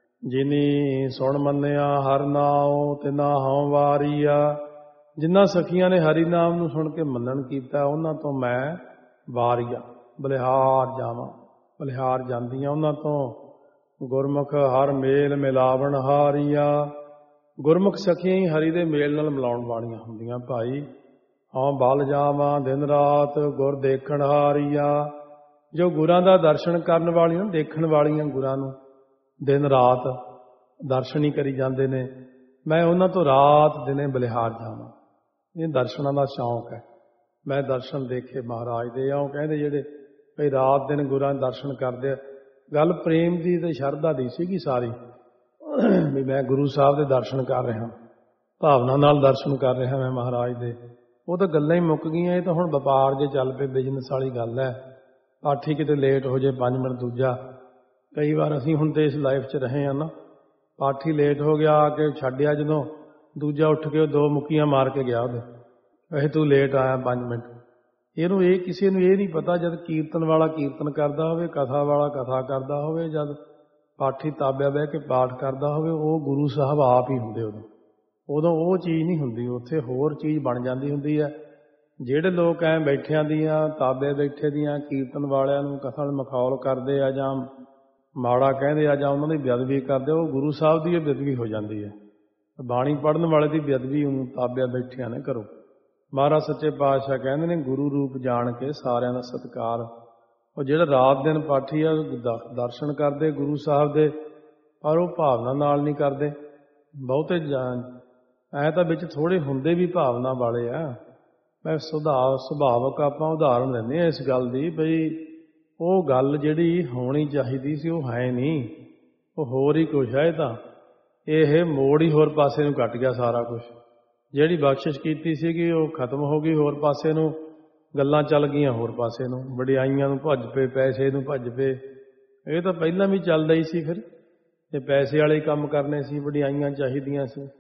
ਜਿਨੀ ਸੁਣ ਮੰਨਿਆ ਹਰ ਨਾਉ ਤਿਨਾ ਹਉ ਵਾਰੀਆ। ਜਿਨ੍ਹਾਂ ਸਖੀਆਂ ਨੇ ਹਰੀ ਨਾਮ ਨੂੰ ਸੁਣ ਕੇ ਮੰਨਣ ਕੀਤਾ ਉਹਨਾਂ ਤੋਂ ਮੈਂ ਵਾਰੀਆ ਬਲਿਹਾਰ ਜਾਵਾਂ। ਬਲਿਹਾਰ ਜਾਂਦੀਆਂ ਉਹਨਾਂ ਤੋਂ। ਗੁਰਮੁਖ ਹਰ ਮੇਲ ਮਿਲਾਵਣ ਹਾਰੀਆ। ਗੁਰਮੁਖ ਸਖੀਆਂ ਹੀ ਹਰੀ ਦੇ ਮੇਲ ਨਾਲ ਮਿਲਾਉਣ ਵਾਲੀਆਂ ਹੁੰਦੀਆਂ ਭਾਈ। ਹਾਂ ਬਲ ਜਾਵਾਂ ਦਿਨ ਰਾਤ ਗੁਰ ਦੇਖਣ ਹਾਰੀਆ। ਜੋ ਗੁਰਾਂ ਦਾ ਦਰਸ਼ਨ ਕਰਨ ਵਾਲੀਆਂ, ਦੇਖਣ ਵਾਲੀਆਂ ਗੁਰਾਂ ਨੂੰ ਦਿਨ ਰਾਤ ਦਰਸ਼ਨ ਹੀ ਕਰੀ ਜਾਂਦੇ ਨੇ, ਮੈਂ ਉਹਨਾਂ ਤੋਂ ਰਾਤ ਦਿਨੇ ਬਲਿਹਾਰ ਜਾਵਾਂ। ਇਹ ਦਰਸ਼ਨਾਂ ਦਾ ਸ਼ੌਂਕ ਹੈ। ਮੈਂ ਦਰਸ਼ਨ ਦੇਖੇ ਮਹਾਰਾਜ ਦੇ। ਆਉਂ ਕਹਿੰਦੇ ਜਿਹੜੇ ਭਈ ਰਾਤ ਦਿਨ ਗੁਰਾਂ ਦੇ ਦਰਸ਼ਨ ਕਰਦੇ ਆ। ਗੱਲ ਪ੍ਰੇਮ ਦੀ ਤੇ ਸ਼ਰਧਾ ਦੀ ਸੀਗੀ ਸਾਰੀ, ਵੀ ਮੈਂ ਗੁਰੂ ਸਾਹਿਬ ਦੇ ਦਰਸ਼ਨ ਕਰ ਰਿਹਾ, ਭਾਵਨਾ ਨਾਲ ਦਰਸ਼ਨ ਕਰ ਰਿਹਾ ਮੈਂ ਮਹਾਰਾਜ ਦੇ। ਉਹ ਤਾਂ ਗੱਲਾਂ ਹੀ ਮੁੱਕ ਗਈਆਂ। ਇਹ ਤਾਂ ਹੁਣ ਵਪਾਰ ਜੇ ਚੱਲ ਪਏ, ਬਿਜ਼ਨਸ ਵਾਲੀ ਗੱਲ ਹੈ। ਪਾਠੀ ਕਿਤੇ ਲੇਟ ਹੋ ਜੇ ਪੰਜ ਮਿੰਟ ਦੂਜਾ, ਕਈ ਵਾਰ ਅਸੀਂ ਹੁਣ ਤੇ ਇਸ ਲਾਈਫ 'ਚ ਰਹੇ ਹਾਂ ਨਾ, ਪਾਠੀ ਲੇਟ ਹੋ ਗਿਆ ਆ ਕੇ ਛੱਡਿਆ, ਜਦੋਂ ਦੂਜਾ ਉੱਠ ਕੇ ਉਹ ਦੋ ਮੁੱਕੀਆਂ ਮਾਰ ਕੇ ਗਿਆ ਉਹਦੇ, ਵੈਸੇ ਤੂੰ ਲੇਟ ਆਇਆ ਪੰਜ ਮਿੰਟ। ਇਹਨੂੰ ਇਹ ਕਿਸੇ ਨੂੰ ਇਹ ਨਹੀਂ ਪਤਾ ਜਦ ਕੀਰਤਨ ਵਾਲਾ ਕੀਰਤਨ ਕਰਦਾ ਹੋਵੇ, ਕਥਾ ਵਾਲਾ ਕਥਾ ਕਰਦਾ ਹੋਵੇ, ਜਦ ਪਾਠੀ ਤਾਬਿਆ ਬਹਿ ਕੇ ਪਾਠ ਕਰਦਾ ਹੋਵੇ, ਉਹ ਗੁਰੂ ਸਾਹਿਬ ਆਪ ਹੀ ਹੁੰਦੇ ਉਦੋਂ। ਉਦੋਂ ਉਹ ਚੀਜ਼ ਨਹੀਂ ਹੁੰਦੀ, ਉੱਥੇ ਹੋਰ ਚੀਜ਼ ਬਣ ਜਾਂਦੀ ਹੁੰਦੀ ਹੈ। ਜਿਹੜੇ ਲੋਕ ਐਂ ਬੈਠਿਆਂ ਦੀਆਂ ਤਾਬੇ ਬੈਠੇ ਦੀਆਂ ਕੀਰਤਨ ਵਾਲਿਆਂ ਨੂੰ ਕਥਾ ਮਖੌਲ ਕਰਦੇ ਆ ਜਾਂ ਮਾੜਾ ਕਹਿੰਦੇ ਆ ਜਾਂ ਉਹਨਾਂ ਦੀ ਬੇਅਦਬੀ ਕਰਦੇ, ਉਹ ਗੁਰੂ ਸਾਹਿਬ ਦੀ ਬੇਅਦਬੀ ਹੋ ਜਾਂਦੀ ਹੈ। ਬਾਣੀ ਪੜ੍ਹਨ ਵਾਲੇ ਦੀ ਬੇਅਦਬੀ ਉਹਨੂੰ ਤਾਬਿਆ ਬੈਠਿਆਂ ਨੇ ਕਰੋ। ਮਹਾਰਾਜ ਸੱਚੇ ਪਾਤਸ਼ਾਹ ਕਹਿੰਦੇ ਨੇ ਗੁਰੂ ਰੂਪ ਜਾਣ ਕੇ ਸਾਰਿਆਂ ਦਾ ਸਤਿਕਾਰ। ਉਹ ਜਿਹੜਾ ਰਾਤ ਦਿਨ ਪਾਠੀ ਆ ਦਰਸ਼ਨ ਕਰਦੇ ਗੁਰੂ ਸਾਹਿਬ ਦੇ, ਪਰ ਉਹ ਭਾਵਨਾ ਨਾਲ ਨਹੀਂ ਕਰਦੇ। ਬਹੁਤੇ ਐ ਤਾਂ ਵਿੱਚ ਥੋੜ੍ਹੇ ਹੁੰਦੇ ਵੀ ਭਾਵਨਾ ਵਾਲੇ ਆ। ਮੈਂ ਸੁਭਾਵ ਸੁਭਾਵਕ ਆਪਾਂ ਉਦਾਹਰਣ ਦਿੰਦੇ ਹਾਂ ਇਸ ਗੱਲ ਦੀ, ਬਈ ਉਹ ਗੱਲ ਜਿਹੜੀ ਹੋਣੀ ਚਾਹੀਦੀ ਸੀ ਉਹ ਹੈ ਨਹੀਂ, ਉਹ ਹੋਰ ਹੀ ਕੁਛ ਹੈ। ਇਹ ਤਾਂ ਇਹ ਮੋੜ ਹੀ ਹੋਰ ਪਾਸੇ ਨੂੰ ਕੱਟ ਗਿਆ ਸਾਰਾ ਕੁਛ। ਜਿਹੜੀ ਬਖਸ਼ਿਸ਼ ਕੀਤੀ ਸੀਗੀ ਉਹ ਖਤਮ ਹੋ ਗਈ ਹੋਰ ਪਾਸੇ ਨੂੰ, ਗੱਲਾਂ ਚੱਲ ਗਈਆਂ ਹੋਰ ਪਾਸੇ ਨੂੰ, ਵਡਿਆਈਆਂ ਨੂੰ ਭੱਜ ਪਏ, ਪੈਸੇ ਨੂੰ ਭੱਜ ਪਏ। ਇਹ ਤਾਂ ਪਹਿਲਾਂ ਵੀ ਚੱਲਦਾ ਹੀ ਸੀ। ਫਿਰ ਇਹ ਪੈਸੇ ਵਾਲੇ ਕੰਮ ਕਰਨੇ ਸੀ, ਵਡਿਆਈਆਂ ਚਾਹੀਦੀਆਂ ਸੀ।